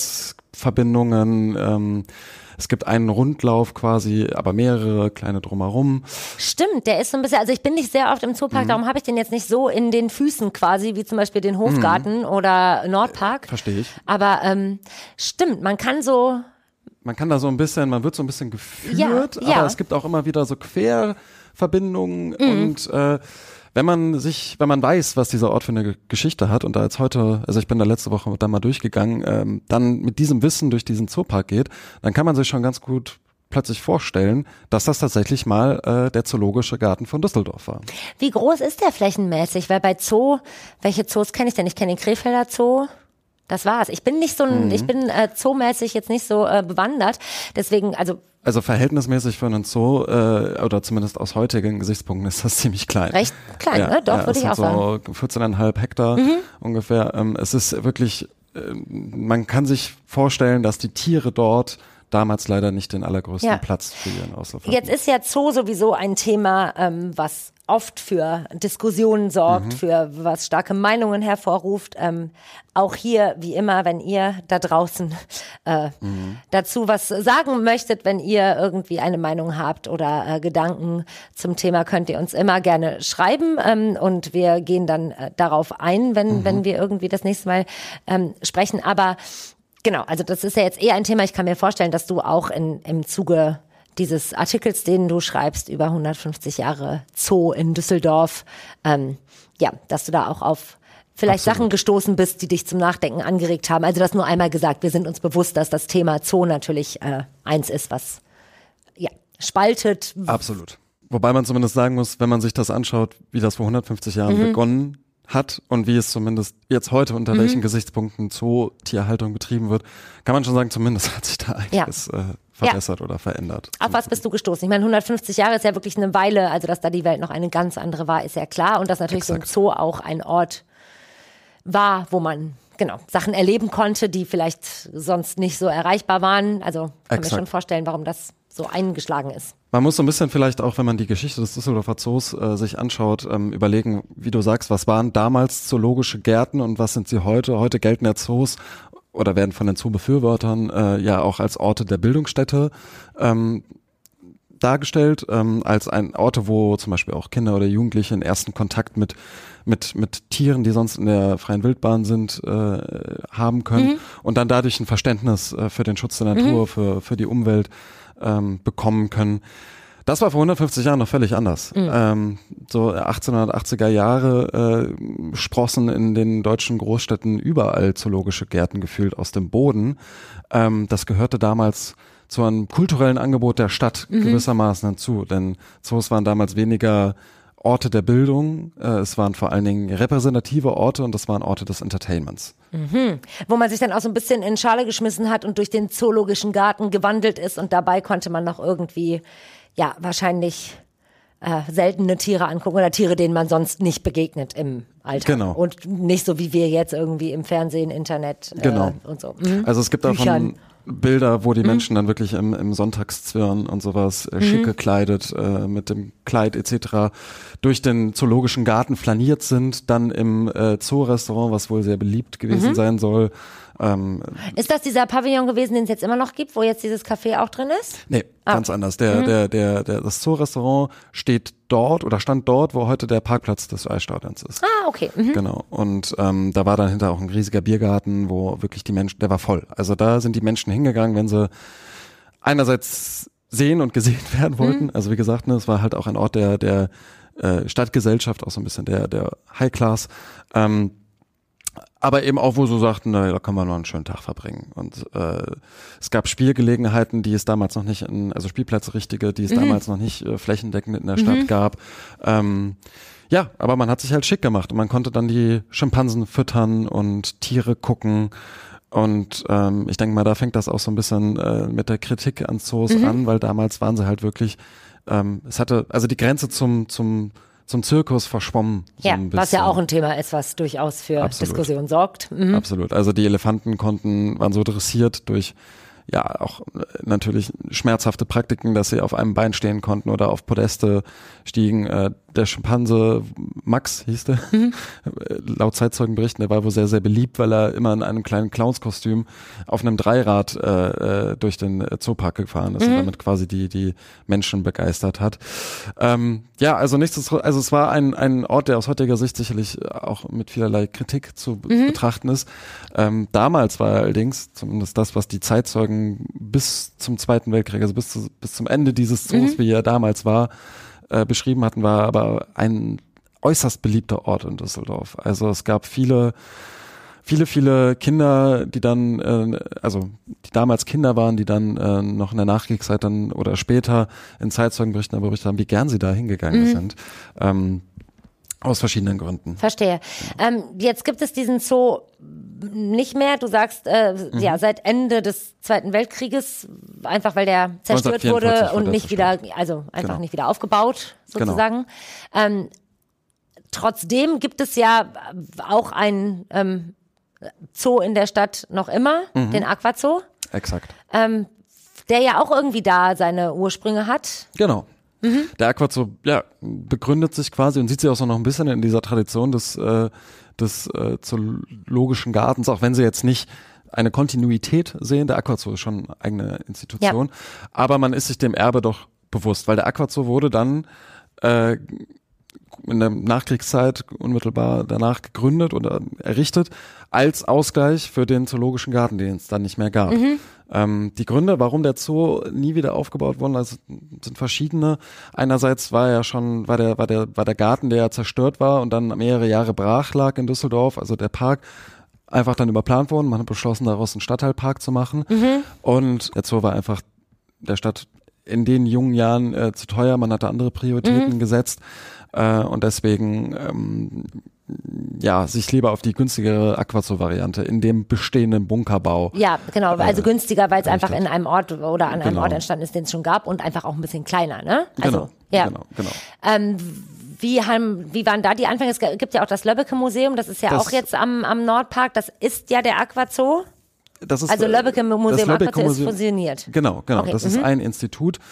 Kreuzverbindungen, ähm, es gibt einen Rundlauf quasi, aber mehrere kleine drumherum. Stimmt, der ist so ein bisschen, also ich bin nicht sehr oft im Zoopark, mhm. darum habe ich den jetzt nicht so in den Füßen quasi, wie zum Beispiel den Hofgarten mhm. oder Nordpark. Verstehe ich. Aber ähm, stimmt, man kann so... Man kann da so ein bisschen, man wird so ein bisschen geführt, ja, aber ja. es gibt auch immer wieder so Querverbindungen mhm. und äh, wenn man sich, wenn man weiß, was dieser Ort für eine Geschichte hat und da jetzt heute, also ich bin da letzte Woche da mal durchgegangen, ähm, dann mit diesem Wissen durch diesen Zoopark geht, dann kann man sich schon ganz gut plötzlich vorstellen, dass das tatsächlich mal äh, der Zoologische Garten von Düsseldorf war. Wie groß ist der flächenmäßig? Weil bei Zoo, welche Zoos kenne ich denn? Ich kenne den Krefelder Zoo. Das war's. Ich bin nicht so ein, mhm. ich bin äh, zoomäßig jetzt nicht so äh, bewandert. Deswegen, also Also verhältnismäßig für einen Zoo, äh, oder zumindest aus heutigen Gesichtspunkten ist das ziemlich klein. Recht klein, ja, ne? Doch, ja, würde ich auch so sagen. so vierzehneinhalb Hektar mhm. ungefähr. Ähm, es ist wirklich, äh, man kann sich vorstellen, dass die Tiere dort damals leider nicht den allergrößten ja. Platz für ihren Auslauf hatten. Jetzt ist ja Zoo sowieso ein Thema, ähm, was oft für Diskussionen sorgt, mhm. für was starke Meinungen hervorruft. Ähm, auch hier, wie immer, wenn ihr da draußen äh, mhm. dazu was sagen möchtet, wenn ihr irgendwie eine Meinung habt oder äh, Gedanken zum Thema, könnt ihr uns immer gerne schreiben ähm, und wir gehen dann äh, darauf ein, wenn, mhm. wenn wir irgendwie das nächste Mal ähm, sprechen. Aber genau, also das ist ja jetzt eher ein Thema, ich kann mir vorstellen, dass du auch in, im Zuge dieses Artikels, den du schreibst, über hundertfünfzig Jahre Zoo in Düsseldorf, ähm, ja, dass du da auch auf vielleicht Absolut. Sachen gestoßen bist, die dich zum Nachdenken angeregt haben. Also das nur einmal gesagt, wir sind uns bewusst, dass das Thema Zoo natürlich äh, eins ist, was ja spaltet. Absolut. Wobei man zumindest sagen muss, wenn man sich das anschaut, wie das vor hundertfünfzig Jahren mhm. begonnen hat und wie es zumindest jetzt heute unter mhm. welchen Gesichtspunkten Zootierhaltung betrieben wird, kann man schon sagen, zumindest hat sich da einiges ja. äh, verbessert ja. oder verändert. Auf was bist du gestoßen? Ich meine, hundertfünfzig Jahre ist ja wirklich eine Weile, also dass da die Welt noch eine ganz andere war, ist ja klar und dass natürlich Exakt. so ein Zoo auch ein Ort war, wo man genau Sachen erleben konnte, die vielleicht sonst nicht so erreichbar waren. Also kann Exakt. mir schon vorstellen, warum das so eingeschlagen ist. Man muss so ein bisschen vielleicht auch, wenn man die Geschichte des Düsseldorfer Zoos äh, sich anschaut, ähm, überlegen, wie du sagst, was waren damals zoologische Gärten und was sind sie heute? Heute gelten ja Zoos oder werden von den Zoobefürwortern äh, ja auch als Orte der Bildungsstätte ähm, dargestellt ähm, als ein Orte, wo zum Beispiel auch Kinder oder Jugendliche einen ersten Kontakt mit mit mit Tieren, die sonst in der freien Wildbahn sind, äh, haben können mhm. und dann dadurch ein Verständnis äh, für den Schutz der Natur, mhm. für für die Umwelt ähm, bekommen können. Das war vor hundertfünfzig Jahren noch völlig anders. Mhm. Ähm, so achtzehnhundertachtziger Jahre äh, sprossen in den deutschen Großstädten überall zoologische Gärten gefühlt aus dem Boden. Ähm, das gehörte damals zu einem kulturellen Angebot der Stadt mhm. gewissermaßen hinzu, denn Zoos waren damals weniger Orte der Bildung, äh, es waren vor allen Dingen repräsentative Orte und das waren Orte des Entertainments. Mhm. Wo man sich dann auch so ein bisschen in Schale geschmissen hat und durch den zoologischen Garten gewandelt ist und dabei konnte man noch irgendwie, ja, wahrscheinlich äh, seltene Tiere angucken oder Tiere, denen man sonst nicht begegnet im Alltag. Genau. Und nicht so wie wir jetzt irgendwie im Fernsehen, Internet äh, genau. und so. Mhm. Also es gibt davon Bilder, wo die mhm. Menschen dann wirklich im, im Sonntagszwirn und sowas äh, schick mhm. gekleidet, äh, mit dem Kleid et cetera durch den zoologischen Garten flaniert sind, dann im äh, Zoo-Restaurant, was wohl sehr beliebt gewesen mhm. sein soll. Ähm, ist das dieser Pavillon gewesen, den es jetzt immer noch gibt, wo jetzt dieses Café auch drin ist? Nee, ah. ganz anders. Der, mhm. der, der, der, das Zoo-Restaurant steht dort oder stand dort, wo heute der Parkplatz des Eisstadions ist. Ah, okay. Mhm. Genau. Und ähm, da war dann hinter auch ein riesiger Biergarten, wo wirklich die Menschen, der war voll. Also da sind die Menschen hingegangen, wenn sie einerseits sehen und gesehen werden wollten. Mhm. Also wie gesagt, ne, es war halt auch ein Ort der, der äh, Stadtgesellschaft, auch so ein bisschen der, der High Class. Ähm, aber eben auch, wo so sagten, na, da kann man noch einen schönen Tag verbringen. Und äh, es gab Spielgelegenheiten, die es damals noch nicht, in, also Spielplätze richtige, die es mhm. damals noch nicht äh, flächendeckend in der Stadt mhm. gab. Ähm, ja, aber man hat sich halt schick gemacht und man konnte dann die Schimpansen füttern und Tiere gucken. Und ähm, ich denke mal, da fängt das auch so ein bisschen äh, mit der Kritik an Zoos mhm. an, weil damals waren sie halt wirklich, ähm, es hatte, also die Grenze zum zum zum Zirkus verschwommen. So ja, ein bisschen. Was ja auch ein Thema ist, was durchaus für Absolut. Diskussion sorgt. Mhm. Absolut. Also die Elefanten konnten, waren so dressiert durch ja auch natürlich schmerzhafte Praktiken, dass sie auf einem Bein stehen konnten oder auf Podeste stiegen. Äh, der Schimpanse Max hieß der, mhm. laut Zeitzeugenberichten, der war wohl sehr, sehr beliebt, weil er immer in einem kleinen Clownskostüm auf einem Dreirad äh, durch den Zoopark gefahren ist mhm. und damit quasi die die Menschen begeistert hat. Ähm, ja, also nichtsdestotrotz, also es war ein ein Ort, der aus heutiger Sicht sicherlich auch mit vielerlei Kritik zu mhm. betrachten ist. Ähm, damals war allerdings, zumindest das, was die Zeitzeugen bis zum Zweiten Weltkrieg, also bis, zu, bis zum Ende dieses Zoos, mhm. wie er damals war, äh, beschrieben hatten, war aber ein äußerst beliebter Ort in Düsseldorf. Also es gab viele, viele, viele Kinder, die dann, äh, also die damals Kinder waren, die dann äh, noch in der Nachkriegszeit dann oder später in Zeitzeugenberichten berichtet haben, wie gern sie da hingegangen mhm. sind. Ähm, aus verschiedenen Gründen. Verstehe. Ähm, jetzt gibt es diesen Zoo nicht mehr. Du sagst, äh, mhm. ja, seit Ende des Zweiten Weltkrieges, einfach weil der zerstört wurde und nicht wieder, also einfach genau. nicht wieder aufgebaut, sozusagen. Genau. Ähm, trotzdem gibt es ja auch ein ähm, Zoo in der Stadt noch immer, mhm. den Aquazoo. Exakt. Ähm, der ja auch irgendwie da seine Ursprünge hat. Genau. Mhm. Der Aquazoo, ja, begründet sich quasi und sieht sich auch so noch ein bisschen in dieser Tradition des, äh, des äh, zoologischen Gartens, auch wenn sie jetzt nicht eine Kontinuität sehen. Der Aquazoo ist schon eine eigene Institution, ja. aber man ist sich dem Erbe doch bewusst, weil der Aquazoo wurde dann äh, in der Nachkriegszeit unmittelbar danach gegründet oder errichtet als Ausgleich für den zoologischen Garten, den es dann nicht mehr gab. Mhm. Ähm, die Gründe, warum der Zoo nie wieder aufgebaut wurde, also sind verschiedene. Einerseits war ja schon, war der, war der, war der Garten, der ja zerstört war und dann mehrere Jahre brach lag in Düsseldorf, also der Park, einfach dann überplant worden. Man hat beschlossen, daraus einen Stadtteilpark zu machen. Mhm. Und der Zoo war einfach der Stadt in den jungen Jahren äh, zu teuer. Man hatte andere Prioritäten mhm. gesetzt. Äh, und deswegen ähm, ja, sich lieber auf die günstigere Aquazoo-Variante in dem bestehenden Bunkerbau. Ja, genau, also äh, günstiger, weil es einfach in einem Ort oder an einem genau. Ort entstanden ist, den es schon gab und einfach auch ein bisschen kleiner, ne? Also, genau, ja. genau, genau. Ähm, wie, haben, wie waren da die Anfänge? Es gibt ja auch das Löbbecke-Museum, das ist ja das, auch jetzt am, am Nordpark, das ist ja der Aquazoo. Das ist, also Löbbecke-Museum Löbbecke ist fusioniert. Genau, genau, okay. das mhm. ist ein Institut.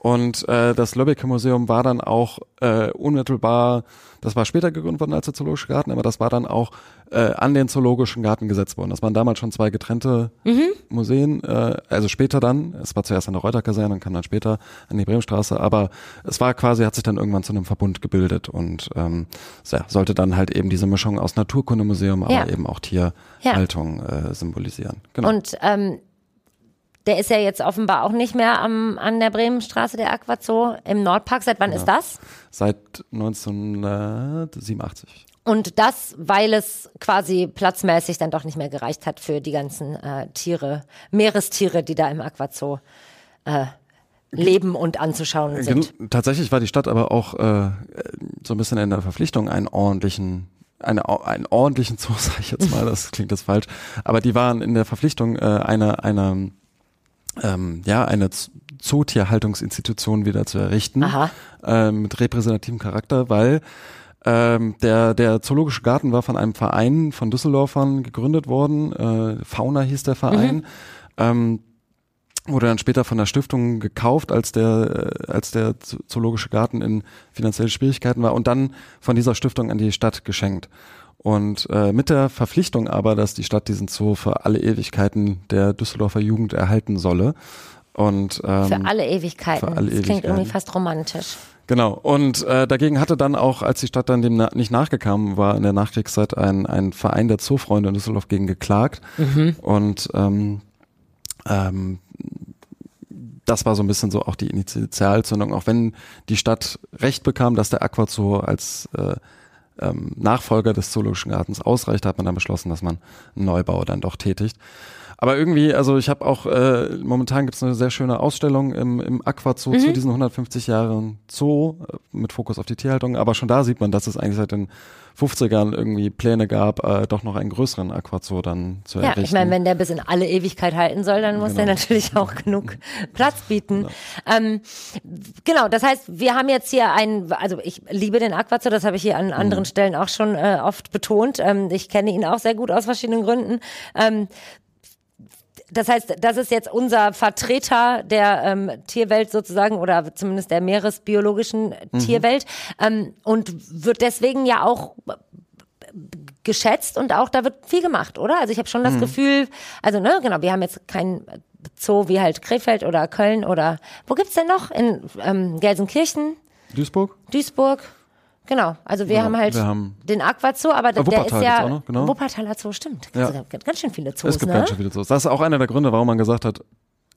Und äh, das Lobbecke Museum war dann auch äh, unmittelbar, das war später gegründet worden als der Zoologische Garten, aber das war dann auch äh, an den Zoologischen Garten gesetzt worden. Das waren damals schon zwei getrennte mhm. Museen, äh, also später dann, es war zuerst an der Reuter-Kaserne und kam dann später an die Bremenstraße, aber es war quasi, hat sich dann irgendwann zu einem Verbund gebildet und ähm, ja, sollte dann halt eben diese Mischung aus Naturkundemuseum, aber ja. eben auch Tierhaltung ja. äh, symbolisieren. Genau. Und ähm, der ist ja jetzt offenbar auch nicht mehr am, an der Bremenstraße, der Aquazoo im Nordpark. Seit wann ja. ist das? Seit neunzehnhundertsiebenundachtzig. Und das, weil es quasi platzmäßig dann doch nicht mehr gereicht hat für die ganzen äh, Tiere, Meerestiere, die da im Aquazoo äh, leben und anzuschauen sind. Gen- Tatsächlich war die Stadt aber auch äh, so ein bisschen in der Verpflichtung, einen ordentlichen Eine, einen ordentlichen Zoo, sag ich jetzt mal, das klingt jetzt falsch, aber die waren in der Verpflichtung, äh, eine, eine Ähm, ja, eine Zootierhaltungsinstitution wieder zu errichten, äh, mit repräsentativem Charakter, weil ähm, der, der Zoologische Garten war von einem Verein von Düsseldorfern gegründet worden, äh, Fauna hieß der Verein, mhm. ähm, wurde dann später von der Stiftung gekauft, als der, als der Zoologische Garten in finanzielle Schwierigkeiten war und dann von dieser Stiftung an die Stadt geschenkt. Und äh, mit der Verpflichtung aber, dass die Stadt diesen Zoo für alle Ewigkeiten der Düsseldorfer Jugend erhalten solle. Und, ähm, für alle Ewigkeiten. Für alle das Ewigkeiten. Klingt irgendwie fast romantisch. Genau. Und äh, dagegen hatte dann auch, als die Stadt dann dem na- nicht nachgekommen war, in der Nachkriegszeit ein, ein Verein der Zoofreunde in Düsseldorf gegen geklagt. Mhm. Und ähm, ähm, das war so ein bisschen so auch die Initialzündung, auch wenn die Stadt Recht bekam, dass der Aquazoo als äh, Ähm, Nachfolger des Zoologischen Gartens ausreicht, hat man dann beschlossen, dass man einen Neubau dann doch tätigt. Aber irgendwie, also ich habe auch, äh, momentan gibt es eine sehr schöne Ausstellung im, im Aquazoo mhm. zu diesen hundertfünfzig Jahren Zoo, äh, mit Fokus auf die Tierhaltung, aber schon da sieht man, dass es eigentlich seit den fünfzigern irgendwie Pläne gab, äh, doch noch einen größeren Aquazoo dann zu errichten. Ja, ich meine, wenn der bis in alle Ewigkeit halten soll, dann muss genau. der natürlich auch genug Platz bieten. Genau. Ähm, genau, das heißt, wir haben jetzt hier einen, also ich liebe den Aquazoo, das habe ich hier an anderen mhm. Stellen auch schon äh, oft betont. Ähm, ich kenne ihn auch sehr gut aus verschiedenen Gründen. Ähm, Das heißt, das ist jetzt unser Vertreter der ähm, Tierwelt sozusagen oder zumindest der meeresbiologischen mhm. Tierwelt ähm, und wird deswegen ja auch geschätzt und auch da wird viel gemacht, oder? Also ich habe schon das mhm. Gefühl, also ne, genau, wir haben jetzt kein Zoo wie halt Krefeld oder Köln oder wo gibt's denn noch? In ähm, Gelsenkirchen? Duisburg? Duisburg. Genau, also wir ja, haben halt wir haben den Aquazoo, aber der, der ist ja auch noch, genau. Wuppertaler Zoo, stimmt. Ja. Also, es gibt ganz schön viele Zoos, Es gibt ne? ganz schön viele Zoos. Das ist auch einer der Gründe, warum man gesagt hat,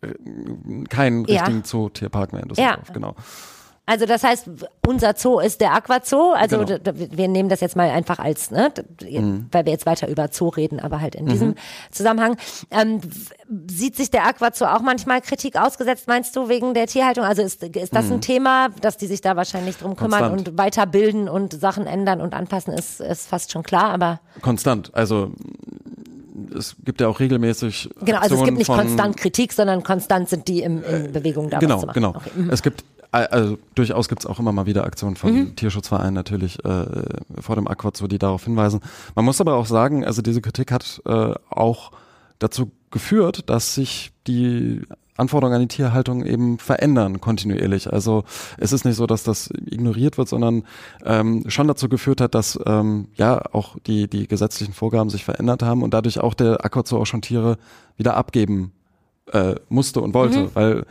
keinen ja. richtigen Zoo-Tierpark mehr in Düsseldorf. Ja. Genau. Also das heißt, unser Zoo ist der Aquazoo. Also Genau. d- d- wir nehmen das jetzt mal einfach als, ne, d- Mhm. weil wir jetzt weiter über Zoo reden, aber halt in diesem Mhm. Zusammenhang. Ähm, w- sieht sich der Aquazoo auch manchmal Kritik ausgesetzt, meinst du, wegen der Tierhaltung? Also ist, ist das Mhm. ein Thema, dass die sich da wahrscheinlich drum kümmern Konstant. und weiterbilden und Sachen ändern und anpassen, ist, ist fast schon klar, aber... Konstant, also es gibt ja auch regelmäßig Genau, also es gibt nicht von, konstant Kritik, sondern konstant sind die im, in Bewegung da genau, was zu machen. Genau, Okay. genau. Mhm. Es gibt Also durchaus gibt es auch immer mal wieder Aktionen von Mhm. Tierschutzvereinen natürlich äh, vor dem Aquazoo, die darauf hinweisen. Man muss aber auch sagen, also diese Kritik hat äh, auch dazu geführt, dass sich die Anforderungen an die Tierhaltung eben verändern kontinuierlich. Also es ist nicht so, dass das ignoriert wird, sondern ähm, schon dazu geführt hat, dass ähm, ja auch die die gesetzlichen Vorgaben sich verändert haben und dadurch auch der Aquazoo auch schon Tiere wieder abgeben äh, musste und wollte, Mhm. weil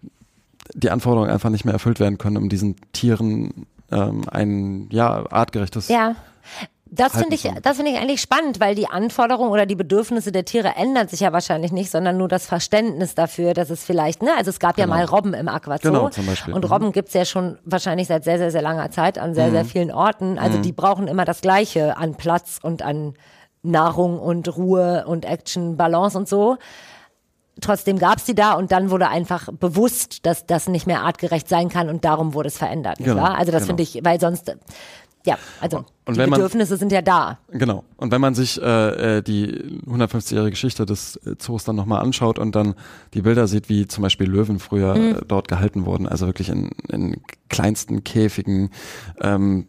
die Anforderungen einfach nicht mehr erfüllt werden können, um diesen Tieren ähm, ein ja artgerechtes Ja. Das finde ich, Halten zu. das finde ich eigentlich spannend, weil die Anforderungen oder die Bedürfnisse der Tiere ändern sich ja wahrscheinlich nicht, sondern nur das Verständnis dafür, dass es vielleicht, ne, also es gab Genau. ja mal Robben im Aquazoo. Genau, zum Beispiel. Und Mhm. Robben gibt's ja schon wahrscheinlich seit sehr, sehr, sehr langer Zeit an sehr, Mhm. sehr vielen Orten. Also Mhm. die brauchen immer das Gleiche an Platz und an Nahrung und Ruhe und Action, Balance und so. Trotzdem gab's die da und dann wurde einfach bewusst, dass das nicht mehr artgerecht sein kann und darum wurde es verändert. Nicht Genau, wahr? Also das genau. finde ich, weil sonst, ja, also Und die wenn man- Bedürfnisse sind ja da. Genau. Und wenn man sich äh, äh, die hundertfünfzigjährige Geschichte des äh, Zoos dann nochmal anschaut und dann die Bilder sieht, wie zum Beispiel Löwen früher Mhm. äh, dort gehalten wurden, also wirklich in, in kleinsten Käfigen, ähm,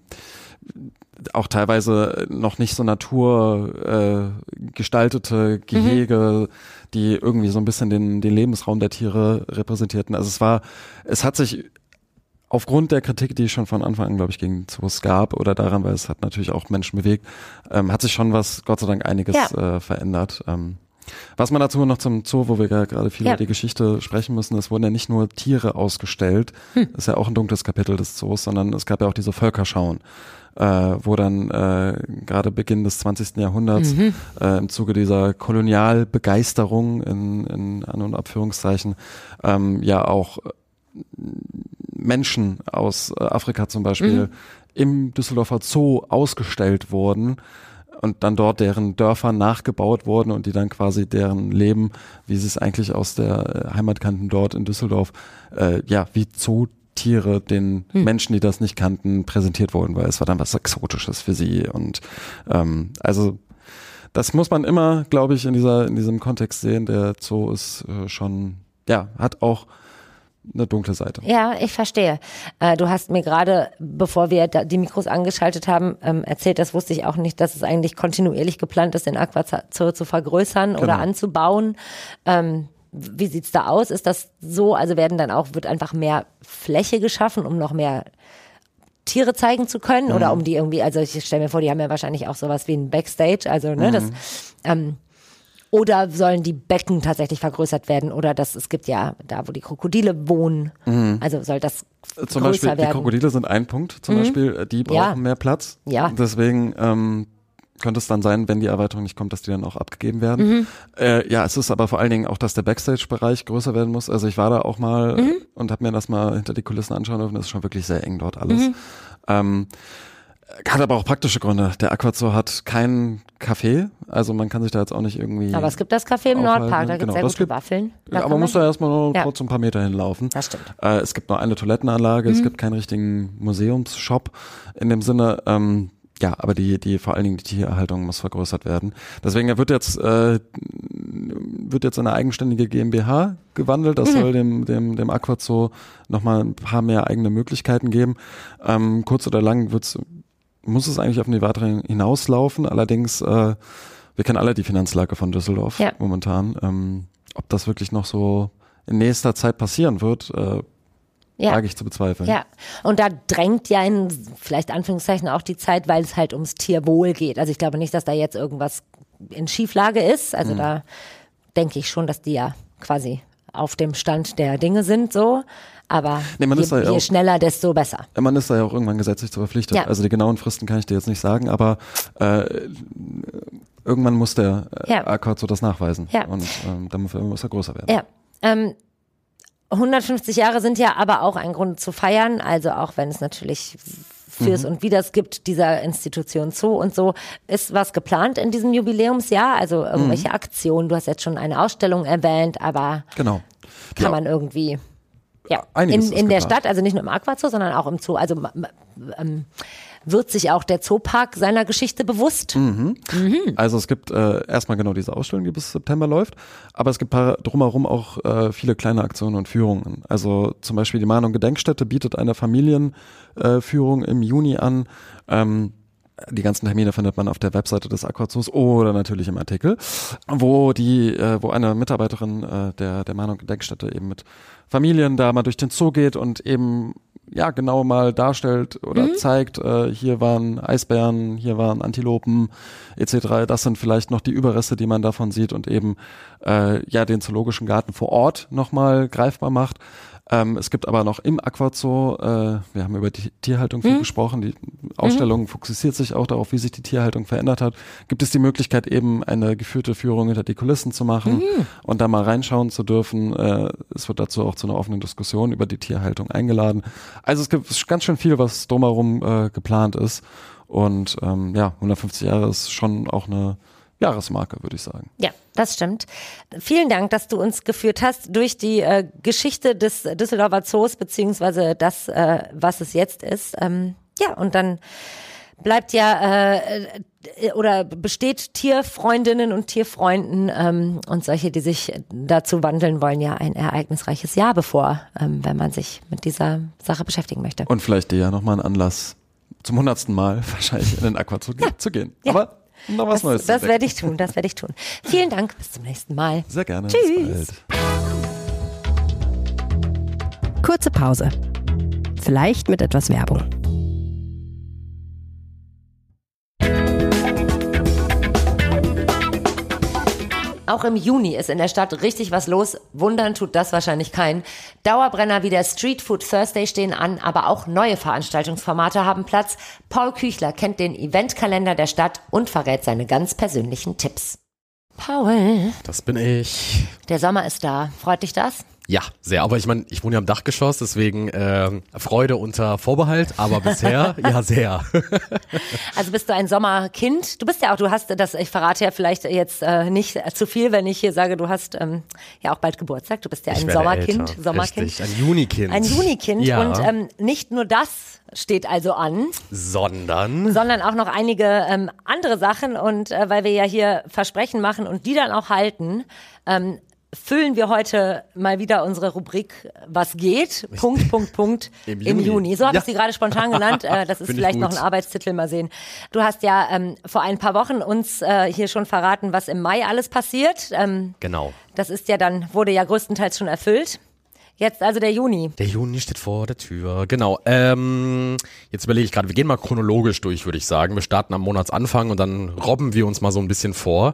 auch teilweise noch nicht so naturgestaltete äh, gestaltete Gehege, die irgendwie so ein bisschen den, den Lebensraum der Tiere repräsentierten. Also es war, es hat sich aufgrund der Kritik, die es schon von Anfang an, glaube ich, gegen Zoos gab oder daran, weil es hat natürlich auch Menschen bewegt, ähm, hat sich schon was, Gott sei Dank, einiges ja. äh, verändert. Ähm, was man dazu noch zum Zoo, wo wir ja gerade viel ja. über die Geschichte sprechen müssen, es wurden ja nicht nur Tiere ausgestellt, hm. das ist ja auch ein dunkles Kapitel des Zoos, sondern es gab ja auch diese Völkerschauen, äh, wo dann äh, gerade Beginn des zwanzigsten Jahrhunderts mhm. äh, im Zuge dieser Kolonialbegeisterung in, in An- und Abführungszeichen ähm, ja auch Menschen aus äh, Afrika zum Beispiel mhm. im Düsseldorfer Zoo ausgestellt wurden und dann dort deren Dörfer nachgebaut wurden und die dann quasi deren Leben, wie sie es eigentlich aus der Heimat kannten, dort in Düsseldorf, äh, ja, wie Zootiere den hm. Menschen, die das nicht kannten, präsentiert wurden, weil es war dann was Exotisches für sie und ähm, also das muss man immer, glaube ich, in dieser in diesem Kontext sehen. Der Zoo ist äh, schon, ja, hat auch eine dunkle Seite. Ja, ich verstehe. Äh, du hast mir gerade, bevor wir da die Mikros angeschaltet haben, ähm, erzählt, das wusste ich auch nicht, dass es eigentlich kontinuierlich geplant ist, den Aquazoo zu vergrößern genau. oder anzubauen. Ähm, wie sieht's da aus? Ist das so? Also werden dann auch, wird einfach mehr Fläche geschaffen, um noch mehr Tiere zeigen zu können mhm. oder um die irgendwie, also ich stelle mir vor, die haben ja wahrscheinlich auch sowas wie ein Backstage, also ne, mhm. das ähm, oder sollen die Becken tatsächlich vergrößert werden? Oder das, es gibt ja da, wo die Krokodile wohnen. Mhm. Also soll das zum größer Beispiel, werden? Die Krokodile sind ein Punkt. Zum mhm. Beispiel, die brauchen ja. mehr Platz. Ja. Deswegen ähm, könnte es dann sein, wenn die Erweiterung nicht kommt, dass die dann auch abgegeben werden. Mhm. Äh, ja, es ist aber vor allen Dingen auch, dass der Backstage-Bereich größer werden muss. Also ich war da auch mal mhm. und habe mir das mal hinter die Kulissen anschauen dürfen. Das ist schon wirklich sehr eng dort alles. Mhm. Ähm, Hat aber auch praktische Gründe. Der Aquazoo hat kein Café, also man kann sich da jetzt auch nicht irgendwie. Aber es gibt das Café im aufhalten. Nordpark, da gibt es genau, sehr das gute gibt, Waffeln. Da ja, aber man muss da erstmal noch ja. trotzdem ein paar Meter hinlaufen. Das stimmt. Äh, es gibt nur eine Toilettenanlage, mhm. es gibt keinen richtigen Museumsshop in dem Sinne. Ähm, ja, aber die, die vor allen Dingen die Tiererhaltung muss vergrößert werden. Deswegen wird jetzt äh, wird jetzt eine eigenständige GmbH gewandelt. Das mhm. soll dem dem dem Aquazoo nochmal ein paar mehr eigene Möglichkeiten geben. Ähm, kurz oder lang wird's muss es eigentlich auf eine Erweiterung hinauslaufen. Allerdings, äh, wir kennen alle die Finanzlage von Düsseldorf ja. momentan. Ähm, ob das wirklich noch so in nächster Zeit passieren wird, äh, ja. wage ich zu bezweifeln. Ja, und da drängt ja in vielleicht Anführungszeichen auch die Zeit, weil es halt ums Tierwohl geht. Also ich glaube nicht, dass da jetzt irgendwas in Schieflage ist. Also mhm. da denke ich schon, dass die ja quasi auf dem Stand der Dinge sind so. Aber nee, je, je auch, schneller, desto besser. Man ist da ja auch irgendwann gesetzlich zu verpflichtet. Ja. Also die genauen Fristen kann ich dir jetzt nicht sagen, aber äh, irgendwann muss der äh, ja. Aquazoo das nachweisen. Ja. Und ähm, dann muss er größer werden. Ja. Ähm, hundertfünfzig Jahre sind ja aber auch ein Grund zu feiern. Also auch wenn es natürlich fürs mhm. und Widers gibt, dieser Institution Zoo und so. Ist was geplant in diesem Jubiläumsjahr? Also irgendwelche mhm. Aktionen? Du hast jetzt schon eine Ausstellung erwähnt, aber genau. kann ja. man irgendwie... Ja, in, in der Stadt, also nicht nur im Aquazoo, sondern auch im Zoo. Also ähm, wird sich auch der Zoopark seiner Geschichte bewusst? Mhm. Mhm. Also es gibt äh, erstmal genau diese Ausstellung, die bis September läuft, aber es gibt drumherum auch äh, viele kleine Aktionen und Führungen. Also zum Beispiel die Mahnung Gedenkstätte bietet eine Familienführung äh, im Juni an. Ähm, Die ganzen Termine findet man auf der Webseite des Aquazoos oder natürlich im Artikel, wo die, äh, wo eine Mitarbeiterin äh, der der Mahnung Gedenkstätte eben mit Familien da mal durch den Zoo geht und eben ja genau mal darstellt oder mhm. zeigt, äh, hier waren Eisbären, hier waren Antilopen et cetera. Das sind vielleicht noch die Überreste, die man davon sieht und eben äh, ja den zoologischen Garten vor Ort nochmal greifbar macht. Ähm, es gibt aber noch im Aquazoo, äh, wir haben über die Tierhaltung viel mhm. gesprochen, die Ausstellung mhm. fokussiert sich auch darauf, wie sich die Tierhaltung verändert hat. Gibt es die Möglichkeit eben eine geführte Führung hinter die Kulissen zu machen mhm. und da mal reinschauen zu dürfen. Äh, es wird dazu auch zu einer offenen Diskussion über die Tierhaltung eingeladen. Also es gibt ganz schön viel, was drumherum äh, geplant ist und ähm, ja, hundertfünfzig Jahre ist schon auch eine Jahresmarke, würde ich sagen. Ja, das stimmt. Vielen Dank, dass du uns geführt hast durch die äh, Geschichte des Düsseldorfer Zoos, beziehungsweise das, äh, was es jetzt ist. Ähm, ja, und dann bleibt ja äh, oder besteht Tierfreundinnen und Tierfreunden ähm, und solche, die sich dazu wandeln wollen, ja ein ereignisreiches Jahr bevor, ähm, wenn man sich mit dieser Sache beschäftigen möchte. Und vielleicht dir ja nochmal einen Anlass, zum hundertsten Mal wahrscheinlich in den Aquazoo ja. zu gehen. Ja. Aber noch was das, Neues. Das werde ich tun, das werde ich tun. Vielen Dank, bis zum nächsten Mal. Sehr gerne. Tschüss. Bis bald. Kurze Pause. Vielleicht mit etwas Werbung. Auch im Juni ist in der Stadt richtig was los. Wundern tut das wahrscheinlich keinen. Dauerbrenner wie der Street Food Thursday stehen an, aber auch neue Veranstaltungsformate haben Platz. Paul Küchler kennt den Eventkalender der Stadt und verrät seine ganz persönlichen Tipps. Paul. Das bin ich. Der Sommer ist da. Freut dich das? Ja, sehr. Aber ich meine, ich wohne ja im Dachgeschoss, deswegen äh, Freude unter Vorbehalt, aber bisher ja sehr. Also bist du ein Sommerkind? Du bist ja auch, du hast das, ich verrate ja vielleicht jetzt äh, nicht zu viel, wenn ich hier sage, du hast ähm, ja auch bald Geburtstag. Du bist ja ein ich Sommerkind. Älter. Sommerkind. Richtig, ein Junikind. Ein Junikind. Ja. Und ähm, nicht nur das steht also an, sondern sondern auch noch einige ähm, andere Sachen. Und äh, weil wir ja hier Versprechen machen und die dann auch halten, ähm, füllen wir heute mal wieder unsere Rubrik Was geht? Punkt, Punkt, Punkt im, im Juni. Juni. So habe ja. ich sie gerade spontan genannt. Äh, das ist Find vielleicht noch ein Arbeitstitel, mal sehen. Du hast ja ähm, vor ein paar Wochen uns äh, hier schon verraten, was im Mai alles passiert. Ähm, genau. Das ist ja dann, wurde ja größtenteils schon erfüllt. Jetzt also der Juni. Der Juni steht vor der Tür, genau. Ähm, jetzt überlege ich gerade, wir gehen mal chronologisch durch, würde ich sagen. Wir starten am Monatsanfang und dann robben wir uns mal so ein bisschen vor.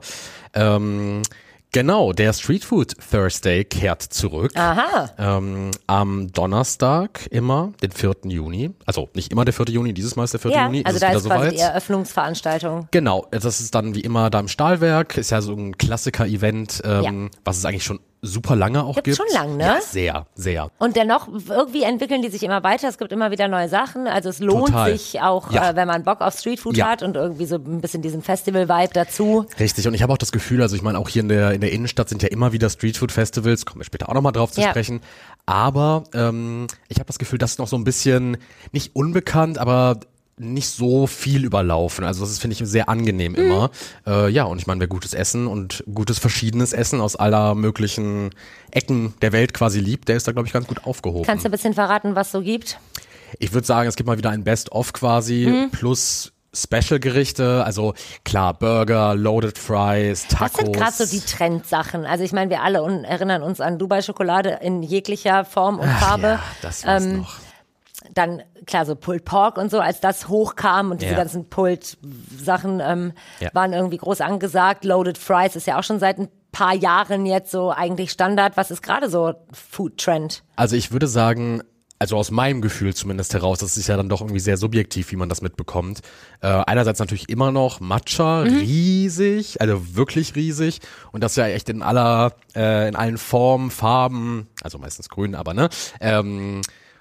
Ähm, Genau, der Street Food Thursday kehrt zurück. Aha. Ähm, am Donnerstag immer, den vierten Juni. Also nicht immer der vierte Juni, dieses Mal ist der vierte ja, Juni. Also ist da wieder ist so quasi weit. die Eröffnungsveranstaltung. Genau, das ist dann wie immer da im Stahlwerk. Ist ja so ein Klassiker-Event, ähm, ja. was es eigentlich schon super lange auch Gibt's gibt. schon lang, ne? Ja, sehr, sehr. Und dennoch, irgendwie entwickeln die sich immer weiter. Es gibt immer wieder neue Sachen. Also es lohnt Total. sich auch, ja. äh, wenn man Bock auf Streetfood ja. hat und irgendwie so ein bisschen diesen Festival-Vibe dazu. Richtig, und ich habe auch das Gefühl, also ich meine, auch hier in der in der Innenstadt sind ja immer wieder Streetfood-Festivals, kommen wir später auch nochmal drauf zu ja. sprechen. Aber ähm, ich habe das Gefühl, das ist noch so ein bisschen, nicht unbekannt, aber nicht so viel überlaufen. Also das ist, finde ich, sehr angenehm mhm. immer. Äh, ja, und ich meine, wer gutes Essen und gutes verschiedenes Essen aus aller möglichen Ecken der Welt quasi liebt, der ist da, glaube ich, ganz gut aufgehoben. Kannst du ein bisschen verraten, was so gibt? Ich würde sagen, es gibt mal wieder ein Best-of quasi mhm. plus Special-Gerichte, also klar, Burger, Loaded Fries, Tacos. Was sind gerade so die Trendsachen? Also ich meine, wir alle un- erinnern uns an Dubai-Schokolade in jeglicher Form und Ach, Farbe. Ja, das war's ähm, noch. Dann, klar, so Pulled Pork und so, als das hochkam und diese ja. ganzen Pulled-Sachen ähm, ja. waren irgendwie groß angesagt. Loaded Fries ist ja auch schon seit ein paar Jahren jetzt so eigentlich Standard. Was ist gerade so Food-Trend? Also ich würde sagen, also aus meinem Gefühl zumindest heraus, das ist ja dann doch irgendwie sehr subjektiv, wie man das mitbekommt. Äh, einerseits natürlich immer noch Matcha, mhm. riesig, also wirklich riesig. Und das ja echt in aller, äh, in allen Formen, Farben, also meistens grün, aber ne, ähm,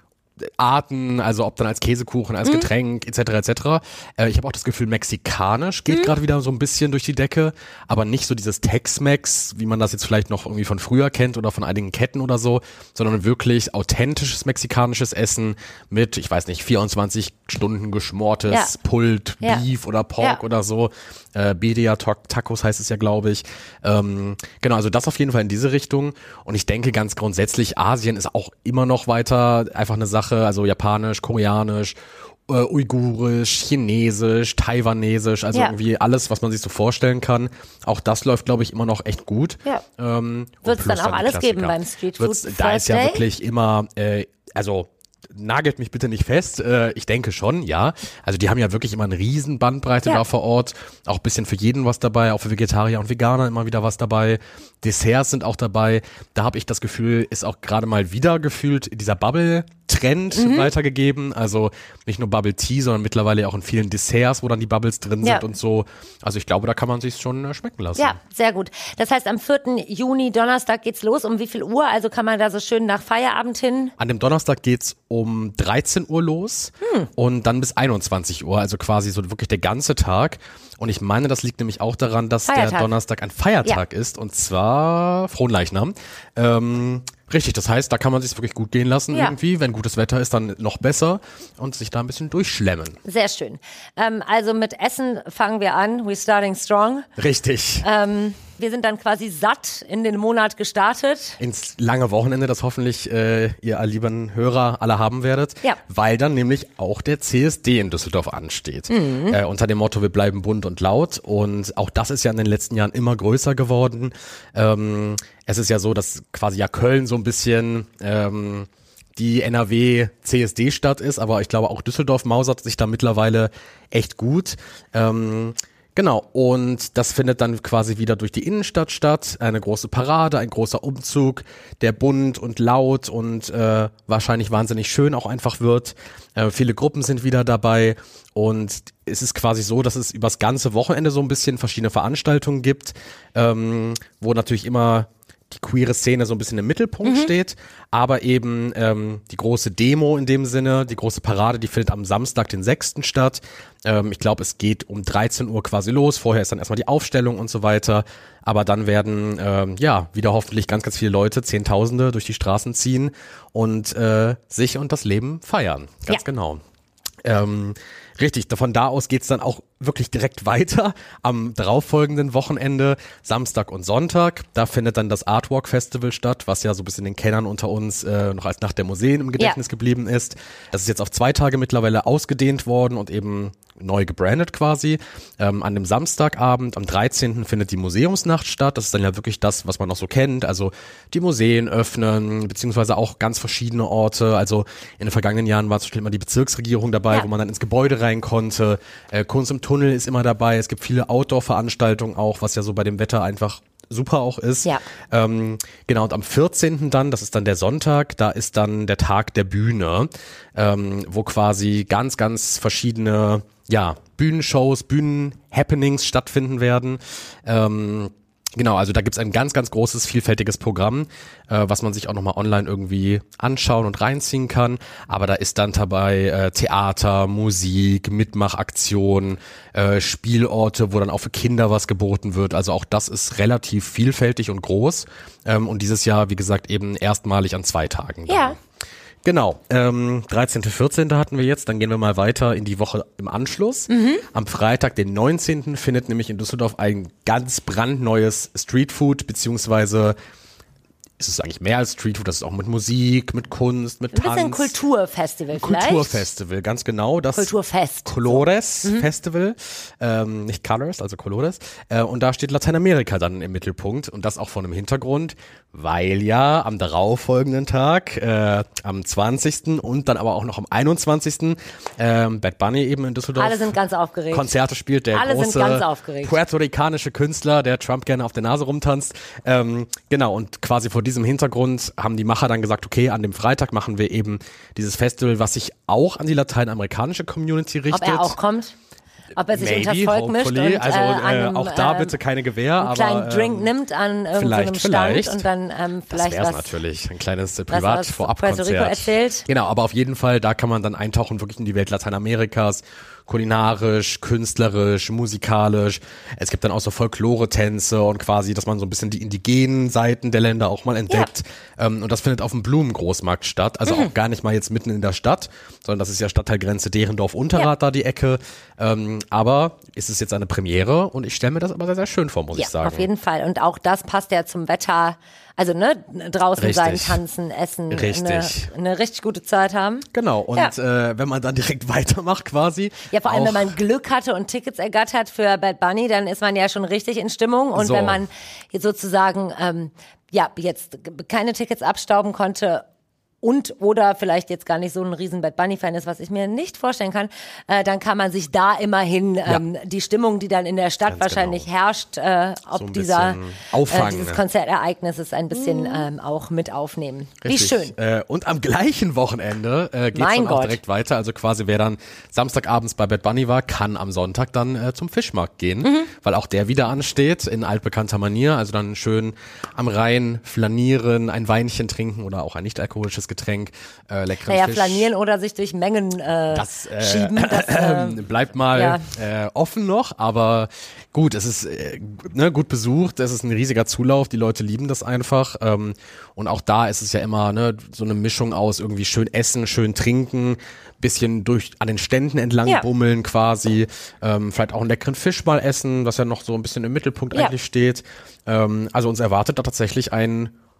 Arten, also ob dann als Käsekuchen, als mhm. Getränk et cetera et cetera. Äh, ich habe auch das Gefühl, mexikanisch geht mhm. gerade wieder so ein bisschen durch die Decke, aber nicht so dieses Tex-Mex, wie man das jetzt vielleicht noch irgendwie von früher kennt oder von einigen Ketten oder so, sondern wirklich authentisches mexikanisches Essen mit, ich weiß nicht, vierundzwanzig Stunden geschmortes ja. Pulled ja. Beef oder Pork ja. oder so. Äh, Birria Tacos heißt es ja, glaube ich. Ähm, genau, also das auf jeden Fall in diese Richtung. Und ich denke ganz grundsätzlich, Asien ist auch immer noch weiter einfach eine Sache, also japanisch, koreanisch, äh, uigurisch, chinesisch, taiwanesisch, also ja. irgendwie alles, was man sich so vorstellen kann. Auch das läuft, glaube ich, immer noch echt gut. Ja. Ähm, Wird es dann auch alles Klassiker. geben beim Street Food Thursday? Da ist ja wirklich immer, äh, also nagelt mich bitte nicht fest, äh, ich denke schon, ja. Also die haben ja wirklich immer eine riesen Bandbreite ja. da vor Ort, auch ein bisschen für jeden was dabei, auch für Vegetarier und Veganer immer wieder was dabei. Desserts sind auch dabei. Da habe ich das Gefühl, ist auch gerade mal wieder gefühlt dieser Bubble-Trend mhm. weitergegeben. Also nicht nur Bubble Tea, sondern mittlerweile auch in vielen Desserts, wo dann die Bubbles drin ja. sind und so. Also ich glaube, da kann man sich schon äh, schmecken lassen. Ja, sehr gut. Das heißt, am vierten Juni, Donnerstag geht's los. Um wie viel Uhr? Also kann man da so schön nach Feierabend hin? An dem Donnerstag geht's um dreizehn Uhr los hm. und dann bis einundzwanzig Uhr, also quasi so wirklich der ganze Tag. Und ich meine, das liegt nämlich auch daran, dass Feiertag. der Donnerstag ein Feiertag ja. ist, und zwar Fronleichnam. Ähm, richtig, das heißt, da kann man sich wirklich gut gehen lassen ja. irgendwie. Wenn gutes Wetter ist, dann noch besser und sich da ein bisschen durchschlemmen. Sehr schön. Ähm, also mit Essen fangen wir an. We're starting strong. Richtig. Ähm, wir sind dann quasi satt in den Monat gestartet. Ins lange Wochenende, das hoffentlich äh, ihr lieben Hörer alle haben werdet. Ja. Weil dann nämlich auch der C S D in Düsseldorf ansteht. Mhm. Äh, unter dem Motto, wir bleiben bunt und laut. Und auch das ist ja in den letzten Jahren immer größer geworden. Ähm, es ist ja so, dass quasi ja Köln so ein bisschen ähm, die N R W-C S D-Stadt ist, aber ich glaube auch Düsseldorf mausert sich da mittlerweile echt gut. Ähm, Genau, und das findet dann quasi wieder durch die Innenstadt statt. Eine große Parade, ein großer Umzug, der bunt und laut und äh, wahrscheinlich wahnsinnig schön auch einfach wird. Äh, viele Gruppen sind wieder dabei und es ist quasi so, dass es übers ganze Wochenende so ein bisschen verschiedene Veranstaltungen gibt, ähm, wo natürlich immer die queere Szene so ein bisschen im Mittelpunkt mhm. steht, aber eben ähm, die große Demo in dem Sinne, die große Parade, die findet am Samstag, den sechsten statt. Ähm, ich glaube, es geht um dreizehn Uhr quasi los, vorher ist dann erstmal die Aufstellung und so weiter, aber dann werden ähm, ja wieder hoffentlich ganz, ganz viele Leute, Zehntausende durch die Straßen ziehen und äh, sich und das Leben feiern, ganz ja. genau. Ähm, Richtig, von da aus geht's dann auch wirklich direkt weiter am darauffolgenden Wochenende, Samstag und Sonntag. Da findet dann das Artwalk Festival statt, was ja so ein bisschen den Kennern unter uns äh, noch als Nacht der Museen im Gedächtnis ja. geblieben ist. Das ist jetzt auf zwei Tage mittlerweile ausgedehnt worden und eben neu gebrandet quasi. Ähm, an dem Samstagabend, am dreizehnten findet die Museumsnacht statt. Das ist dann ja wirklich das, was man noch so kennt. Also die Museen öffnen, beziehungsweise auch ganz verschiedene Orte. Also in den vergangenen Jahren war zum Beispiel immer die Bezirksregierung dabei, ja. wo man dann ins Gebäude rein konnte. Äh, Kunst im Tunnel ist immer dabei. Es gibt viele Outdoor-Veranstaltungen auch, was ja so bei dem Wetter einfach super auch ist. Ja. Ähm, genau, und am vierzehnten dann, das ist dann der Sonntag, da ist dann der Tag der Bühne, ähm, wo quasi ganz, ganz verschiedene ja, Bühnenshows, Bühnenhappenings stattfinden werden. Ähm, Genau, also da gibt's ein ganz, ganz großes, vielfältiges Programm, äh, was man sich auch nochmal online irgendwie anschauen und reinziehen kann. Aber da ist dann dabei äh, Theater, Musik, Mitmachaktionen, äh, Spielorte, wo dann auch für Kinder was geboten wird. Also auch das ist relativ vielfältig und groß. Ähm, und dieses Jahr, wie gesagt, eben erstmalig an zwei Tagen. Dann. Ja. Genau, ähm, dreizehnten, vierzehnten hatten wir jetzt, dann gehen wir mal weiter in die Woche im Anschluss. Mhm. Am Freitag, den neunzehnten findet nämlich in Düsseldorf ein ganz brandneues Streetfood, beziehungsweise ist es eigentlich mehr als Streetfood, das ist auch mit Musik, mit Kunst, mit Tanz. Ein bisschen Kulturfestival vielleicht. Kulturfestival, ganz genau. Das Kulturfest. Colores so. mhm. Festival, ähm, nicht Colors, also Colores. Äh, und da steht Lateinamerika dann im Mittelpunkt und das auch von einem Hintergrund, weil ja am darauffolgenden Tag, äh, am zwanzigsten und dann aber auch noch am einundzwanzigsten äh, Bad Bunny eben in Düsseldorf. Alle sind ganz aufgeregt. Konzerte spielt, der Alle große sind ganz aufgeregt. puerto-ricanische Künstler, der Trump gerne auf der Nase rumtanzt. Ähm, genau, und quasi vor diesem Hintergrund haben die Macher dann gesagt, okay, an dem Freitag machen wir eben dieses Festival, was sich auch an die lateinamerikanische Community richtet. Ob er auch kommt? Ob er sich Maybe, unter Volk mischt und äh, also, an einem, äh, auch da äh, bitte keine Gewehr, einen aber kleinen ähm, Drink nimmt an irgendeinem Stand vielleicht. und dann ähm, vielleicht das wär's was, natürlich, ein kleines äh, was aus Puerto Rico Privat-Vorab-Konzert. erzählt. Genau, aber auf jeden Fall, da kann man dann eintauchen wirklich in die Welt Lateinamerikas, kulinarisch, künstlerisch, musikalisch. Es gibt dann auch so Folklore-Tänze und quasi, dass man so ein bisschen die indigenen Seiten der Länder auch mal entdeckt. Ja. Ähm, und das findet auf dem Blumengroßmarkt statt. Also mhm. auch gar nicht mal jetzt mitten in der Stadt, sondern das ist ja Stadtteilgrenze Derendorf-Unterrad ja. da die Ecke. Ähm, aber ist es jetzt eine Premiere und ich stelle mir das aber sehr, sehr schön vor, muss ja, ich sagen. Auf jeden Fall. Und auch das passt ja zum Wetter. Also ne, draußen richtig. sein, tanzen, essen, richtig. Eine, eine richtig gute Zeit haben. Genau, und ja. äh, wenn man dann direkt weitermacht quasi. Ja, vor allem, auch, wenn man Glück hatte und Tickets ergattert für Bad Bunny, dann ist man ja schon richtig in Stimmung. Und so. wenn man jetzt sozusagen ähm, ja jetzt keine Tickets abstauben konnte und oder vielleicht jetzt gar nicht so ein riesen Bad Bunny-Fan ist, was ich mir nicht vorstellen kann, äh, dann kann man sich da immerhin ähm, ja. die Stimmung, die dann in der Stadt Ganz wahrscheinlich genau. herrscht, äh, ob so dieser äh, dieses Konzertereignisses ein bisschen mhm. ähm, auch mit aufnehmen. Richtig. Wie schön. Äh, und am gleichen Wochenende äh, geht es dann auch direkt weiter. Also quasi wer dann Samstagabends bei Bad Bunny war, kann am Sonntag dann äh, zum Fischmarkt gehen, mhm. weil auch der wieder ansteht in altbekannter Manier. Also dann schön am Rhein flanieren, ein Weinchen trinken oder auch ein nicht alkoholisches Getränk, äh, leckeren naja, Fisch. flanieren oder sich durch Mengen äh, das, äh, schieben. Das äh, bleibt mal ja. äh, offen noch, aber gut, es ist äh, ne, gut besucht, es ist ein riesiger Zulauf, die Leute lieben das einfach ähm, und auch da ist es ja immer ne, so eine Mischung aus irgendwie schön essen, schön trinken, bisschen durch an den Ständen entlang ja. bummeln quasi, ähm, vielleicht auch einen leckeren Fisch mal essen, was ja noch so ein bisschen im Mittelpunkt ja. eigentlich steht. Ähm, also uns erwartet da tatsächlich ein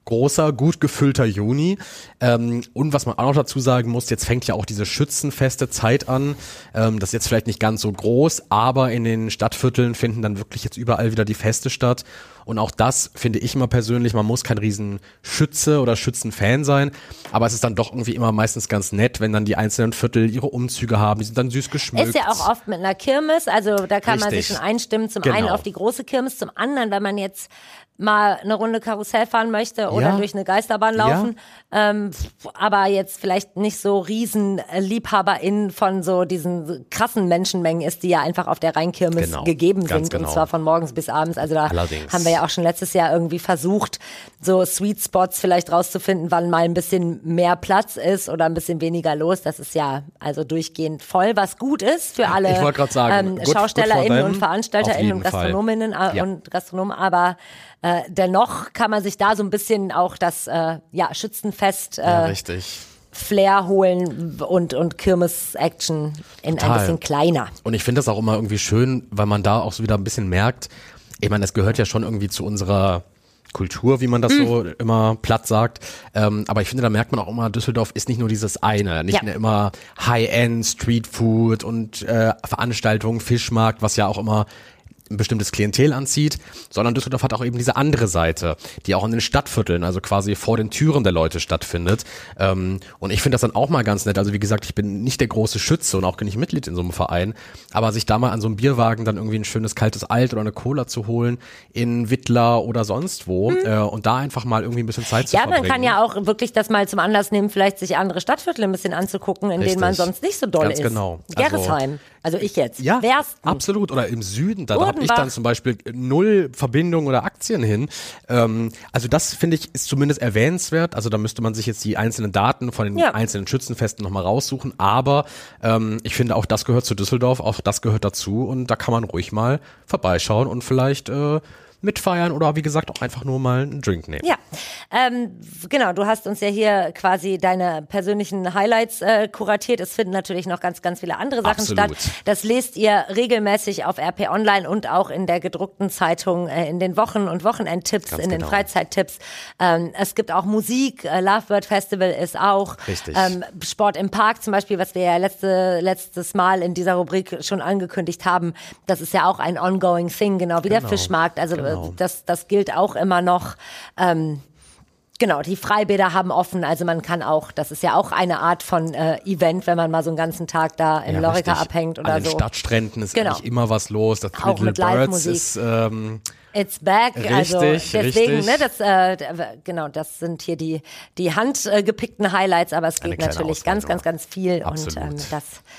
großer, gut gefüllter Juni. Ähm, und was man auch noch dazu sagen muss, jetzt fängt ja auch diese schützenfeste Zeit an. Ähm, das ist jetzt vielleicht nicht ganz so groß, aber in den Stadtvierteln finden dann wirklich jetzt überall wieder die Feste statt. Und auch das finde ich immer persönlich, man muss kein riesen Schütze oder Schützenfan sein, aber es ist dann doch irgendwie immer meistens ganz nett, wenn dann die einzelnen Viertel ihre Umzüge haben, die sind dann süß geschmückt. Ist ja auch oft mit einer Kirmes, also da kann man sich Richtig. schon einstimmen, zum Genau. einen auf die große Kirmes, zum anderen, wenn man jetzt mal eine Runde Karussell fahren möchte oder Ja. durch eine Geisterbahn laufen, ähm, aber jetzt vielleicht nicht so riesen LiebhaberInnen von so diesen krassen Menschenmengen ist, die ja einfach auf der Rheinkirmes Genau, gegeben ganz sind und genau. zwar von morgens bis abends. Also da Allerdings. haben wir ja auch schon letztes Jahr irgendwie versucht, so Sweet Spots vielleicht rauszufinden, wann mal ein bisschen mehr Platz ist oder ein bisschen weniger los. Das ist ja also durchgehend voll, was gut ist für alle Ich wollte gerade sagen, ähm, good- good for SchaustellerInnen them. und Auf VeranstalterInnen jeden und Gastronominnen Fall. äh, Ja. und Gastronomen, aber äh, dennoch kann man sich da so ein bisschen auch das äh, ja, Schützenfest Ja, äh, richtig. Flair holen und, und Kirmes-Action in Total. ein bisschen kleiner. Und ich finde das auch immer irgendwie schön, weil man da auch so wieder ein bisschen merkt, ich meine, das gehört ja schon irgendwie zu unserer Kultur, wie man das Mhm. so immer platt sagt. Ähm, aber ich finde, da merkt man auch immer, Düsseldorf ist nicht nur dieses eine, nicht Ja. immer High-End Streetfood und äh, Veranstaltungen, Fischmarkt, was ja auch immer ein bestimmtes Klientel anzieht, sondern Düsseldorf hat auch eben diese andere Seite, die auch in den Stadtvierteln, also quasi vor den Türen der Leute stattfindet. Ähm, und ich finde das dann auch mal ganz nett. Also wie gesagt, ich bin nicht der große Schütze und auch nicht Mitglied in so einem Verein, aber sich da mal an so einem Bierwagen dann irgendwie ein schönes kaltes Alt oder eine Cola zu holen in Wittler oder sonst wo äh, und da einfach mal irgendwie ein bisschen Zeit zu Ja, verbringen. man kann ja auch wirklich das mal zum Anlass nehmen, vielleicht sich andere Stadtviertel ein bisschen anzugucken, in denen man Richtig. sonst nicht so doll Ganz ist. genau. Also- Gerresheim, also ich jetzt. Ja, Wersten. absolut. Oder im Süden, da, da habe ich Odenbach. dann zum Beispiel null Verbindung oder Aktien hin. Ähm, also das, finde ich, ist zumindest erwähnenswert. Also da müsste man sich jetzt die einzelnen Daten von den Ja. einzelnen Schützenfesten nochmal raussuchen. Aber ähm, ich finde, auch das gehört zu Düsseldorf, auch das gehört dazu. Und da kann man ruhig mal vorbeischauen und vielleicht äh, mitfeiern oder wie gesagt auch einfach nur mal einen Drink nehmen. Ja, ähm, genau, du hast uns ja hier quasi deine persönlichen Highlights äh, kuratiert. Es finden natürlich noch ganz, ganz viele andere Sachen Absolut. statt. Das lest ihr regelmäßig auf R P Online und auch in der gedruckten Zeitung, äh, in den Wochen- und Wochenendtipps, Ganz in den genau. Freizeittipps. Ähm, es gibt auch Musik, äh, Lovebird Festival ist auch. Richtig. Ähm, Sport im Park zum Beispiel, was wir ja letzte, letztes Mal in dieser Rubrik schon angekündigt haben. Das ist ja auch ein ongoing thing, genau wie der Genau. Fischmarkt. Also Genau. Das, das gilt auch immer noch. Ähm, genau, die Freibäder haben offen, also man kann auch, das ist ja auch eine Art von äh, Event, wenn man mal so einen ganzen Tag da im Ja, Lorica richtig. abhängt oder An den so. Stadtstränden ist Genau. eigentlich immer was los. Das Auch Little mit Birds Live-Musik. ist ähm, It's back, also Richtig, deswegen, richtig. ne, das, äh, d- genau, das sind hier die die handgepickten Highlights, aber es Eine geht kleine natürlich Auswahl ganz, noch. ganz, ganz viel Absolut. und ähm, das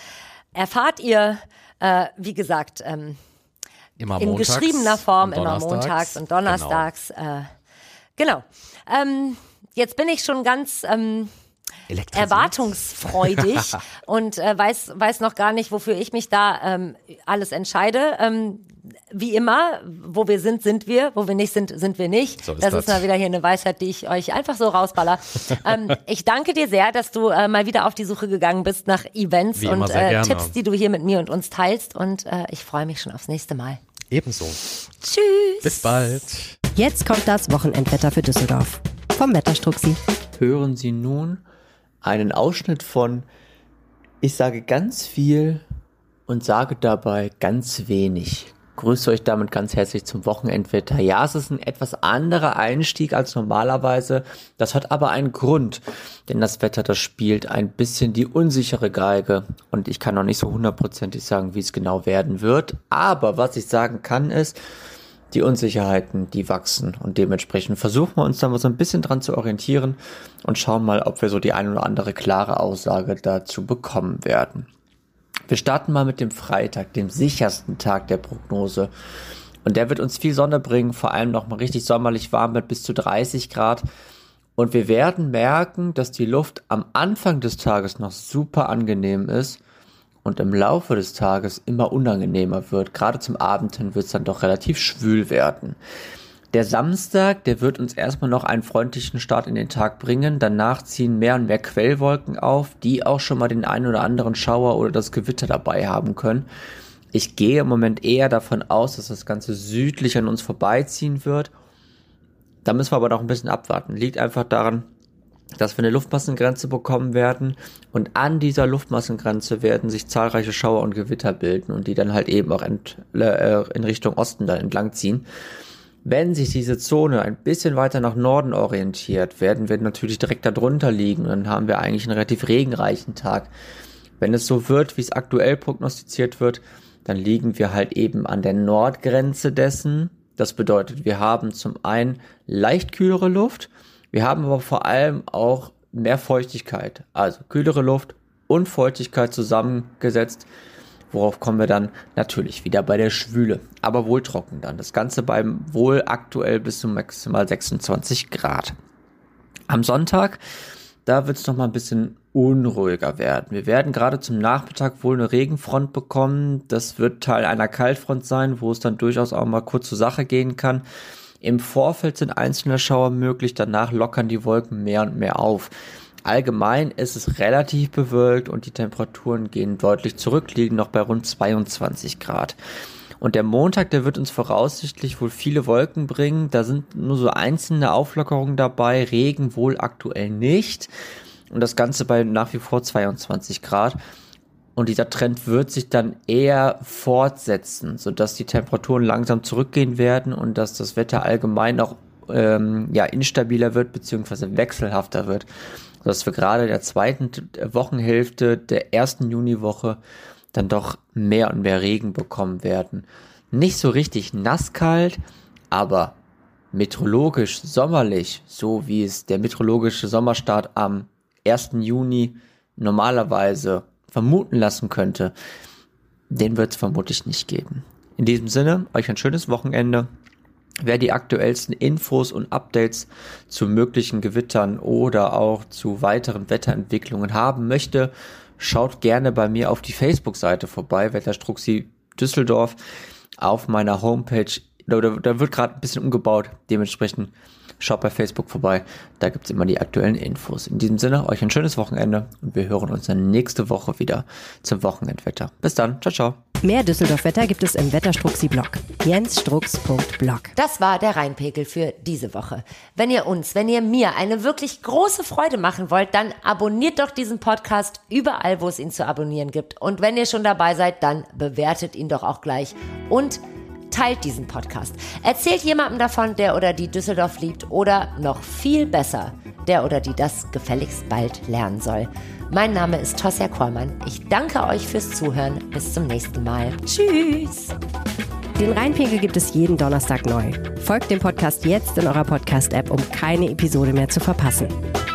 erfahrt ihr, äh, wie gesagt, ähm, immer in montags geschriebener Form, und immer donnerstags. montags und donnerstags. Genau. Äh, genau. Ähm, jetzt bin ich schon ganz ähm, Elektrisiert. erwartungsfreudig und äh, weiß, weiß noch gar nicht, wofür ich mich da ähm, alles entscheide. Ähm, wie immer, wo wir sind, sind wir, wo wir nicht sind, sind wir nicht. So ist das, das. ist mal wieder hier eine Weisheit, die ich euch einfach so rausballer. ähm, ich danke dir sehr, dass du äh, mal wieder auf die Suche gegangen bist nach Events Wie immer, und sehr äh, gerne. Tipps, die du hier mit mir und uns teilst und äh, ich freue mich schon aufs nächste Mal. Ebenso. Tschüss! Bis bald. Jetzt kommt das Wochenendwetter für Düsseldorf. Vom Wetterstruxi. Hören Sie nun einen Ausschnitt von Ich sage ganz viel und sage dabei ganz wenig. Grüße euch damit ganz herzlich zum Wochenendwetter. Ja, es ist ein etwas anderer Einstieg als normalerweise. Das hat aber einen Grund, denn das Wetter, das spielt ein bisschen die unsichere Geige. Und ich kann noch nicht so hundertprozentig sagen, wie es genau werden wird. Aber was ich sagen kann ist, die Unsicherheiten, die wachsen und dementsprechend versuchen wir uns da mal so ein bisschen dran zu orientieren und schauen mal, ob wir so die ein oder andere klare Aussage dazu bekommen werden. Wir starten mal mit dem Freitag, dem sichersten Tag der Prognose. Und der wird uns viel Sonne bringen, vor allem noch mal richtig sommerlich warm mit bis zu dreißig Grad. Und wir werden merken, dass die Luft am Anfang des Tages noch super angenehm ist und im Laufe des Tages immer unangenehmer wird. Gerade zum Abend hin wird es dann doch relativ schwül werden. Der Samstag, der wird uns erstmal noch einen freundlichen Start in den Tag bringen. Danach ziehen mehr und mehr Quellwolken auf, die auch schon mal den einen oder anderen Schauer oder das Gewitter dabei haben können. Ich gehe im Moment eher davon aus, dass das Ganze südlich an uns vorbeiziehen wird. Da müssen wir aber noch ein bisschen abwarten. Liegt einfach daran, dass wir eine Luftmassengrenze bekommen werden und an dieser Luftmassengrenze werden sich zahlreiche Schauer und Gewitter bilden und die dann halt eben auch ent, äh, in Richtung Osten dann entlang ziehen. Wenn sich diese Zone ein bisschen weiter nach Norden orientiert, werden wir natürlich direkt darunter liegen und dann haben wir eigentlich einen relativ regenreichen Tag. Wenn es so wird, wie es aktuell prognostiziert wird, dann liegen wir halt eben an der Nordgrenze dessen. Das bedeutet, wir haben zum einen leicht kühlere Luft, wir haben aber vor allem auch mehr Feuchtigkeit. Also kühlere Luft und Feuchtigkeit zusammengesetzt. Worauf kommen wir dann? Natürlich wieder bei der Schwüle, aber wohl trocken dann. Das Ganze beim wohl aktuell bis zu maximal sechsundzwanzig Grad. Am Sonntag, da wird es noch mal ein bisschen unruhiger werden. Wir werden gerade zum Nachmittag wohl eine Regenfront bekommen. Das wird Teil einer Kaltfront sein, wo es dann durchaus auch mal kurz zur Sache gehen kann. Im Vorfeld sind einzelne Schauer möglich, danach lockern die Wolken mehr und mehr auf. Allgemein ist es relativ bewölkt und die Temperaturen gehen deutlich zurück, liegen noch bei rund zweiundzwanzig Grad. Und der Montag, der wird uns voraussichtlich wohl viele Wolken bringen. Da sind nur so einzelne Auflockerungen dabei, Regen wohl aktuell nicht. Und das Ganze bei nach wie vor zweiundzwanzig Grad. Und dieser Trend wird sich dann eher fortsetzen, sodass die Temperaturen langsam zurückgehen werden und dass das Wetter allgemein auch ähm, ja, instabiler wird bzw. wechselhafter wird. Sodass wir gerade in der zweiten Wochenhälfte der ersten Juniwoche dann doch mehr und mehr Regen bekommen werden. Nicht so richtig nasskalt, aber meteorologisch sommerlich, so wie es der meteorologische Sommerstart am ersten Juni normalerweise vermuten lassen könnte, den wird es vermutlich nicht geben. In diesem Sinne, euch ein schönes Wochenende. Wer die aktuellsten Infos und Updates zu möglichen Gewittern oder auch zu weiteren Wetterentwicklungen haben möchte, schaut gerne bei mir auf die Facebook-Seite vorbei, Wetterstruxi Düsseldorf, auf meiner Homepage. Da, da wird gerade ein bisschen umgebaut, dementsprechend schaut bei Facebook vorbei, da gibt es immer die aktuellen Infos. In diesem Sinne, euch ein schönes Wochenende und wir hören uns dann nächste Woche wieder zum Wochenendwetter. Bis dann, ciao, ciao. Mehr Düsseldorf-Wetter gibt es im Wetterstruxi-Blog. jens strux punkt blog. Das war der Rheinpegel für diese Woche. Wenn ihr uns, wenn ihr mir eine wirklich große Freude machen wollt, dann abonniert doch diesen Podcast überall, wo es ihn zu abonnieren gibt. Und wenn ihr schon dabei seid, dann bewertet ihn doch auch gleich und teilt diesen Podcast. Erzählt jemandem davon, der oder die Düsseldorf liebt oder noch viel besser, der oder die das gefälligst bald lernen soll. Mein Name ist Tosja Kormann. Ich danke euch fürs Zuhören. Bis zum nächsten Mal. Tschüss. Den Rheinpegel gibt es jeden Donnerstag neu. Folgt dem Podcast jetzt in eurer Podcast-App, um keine Episode mehr zu verpassen.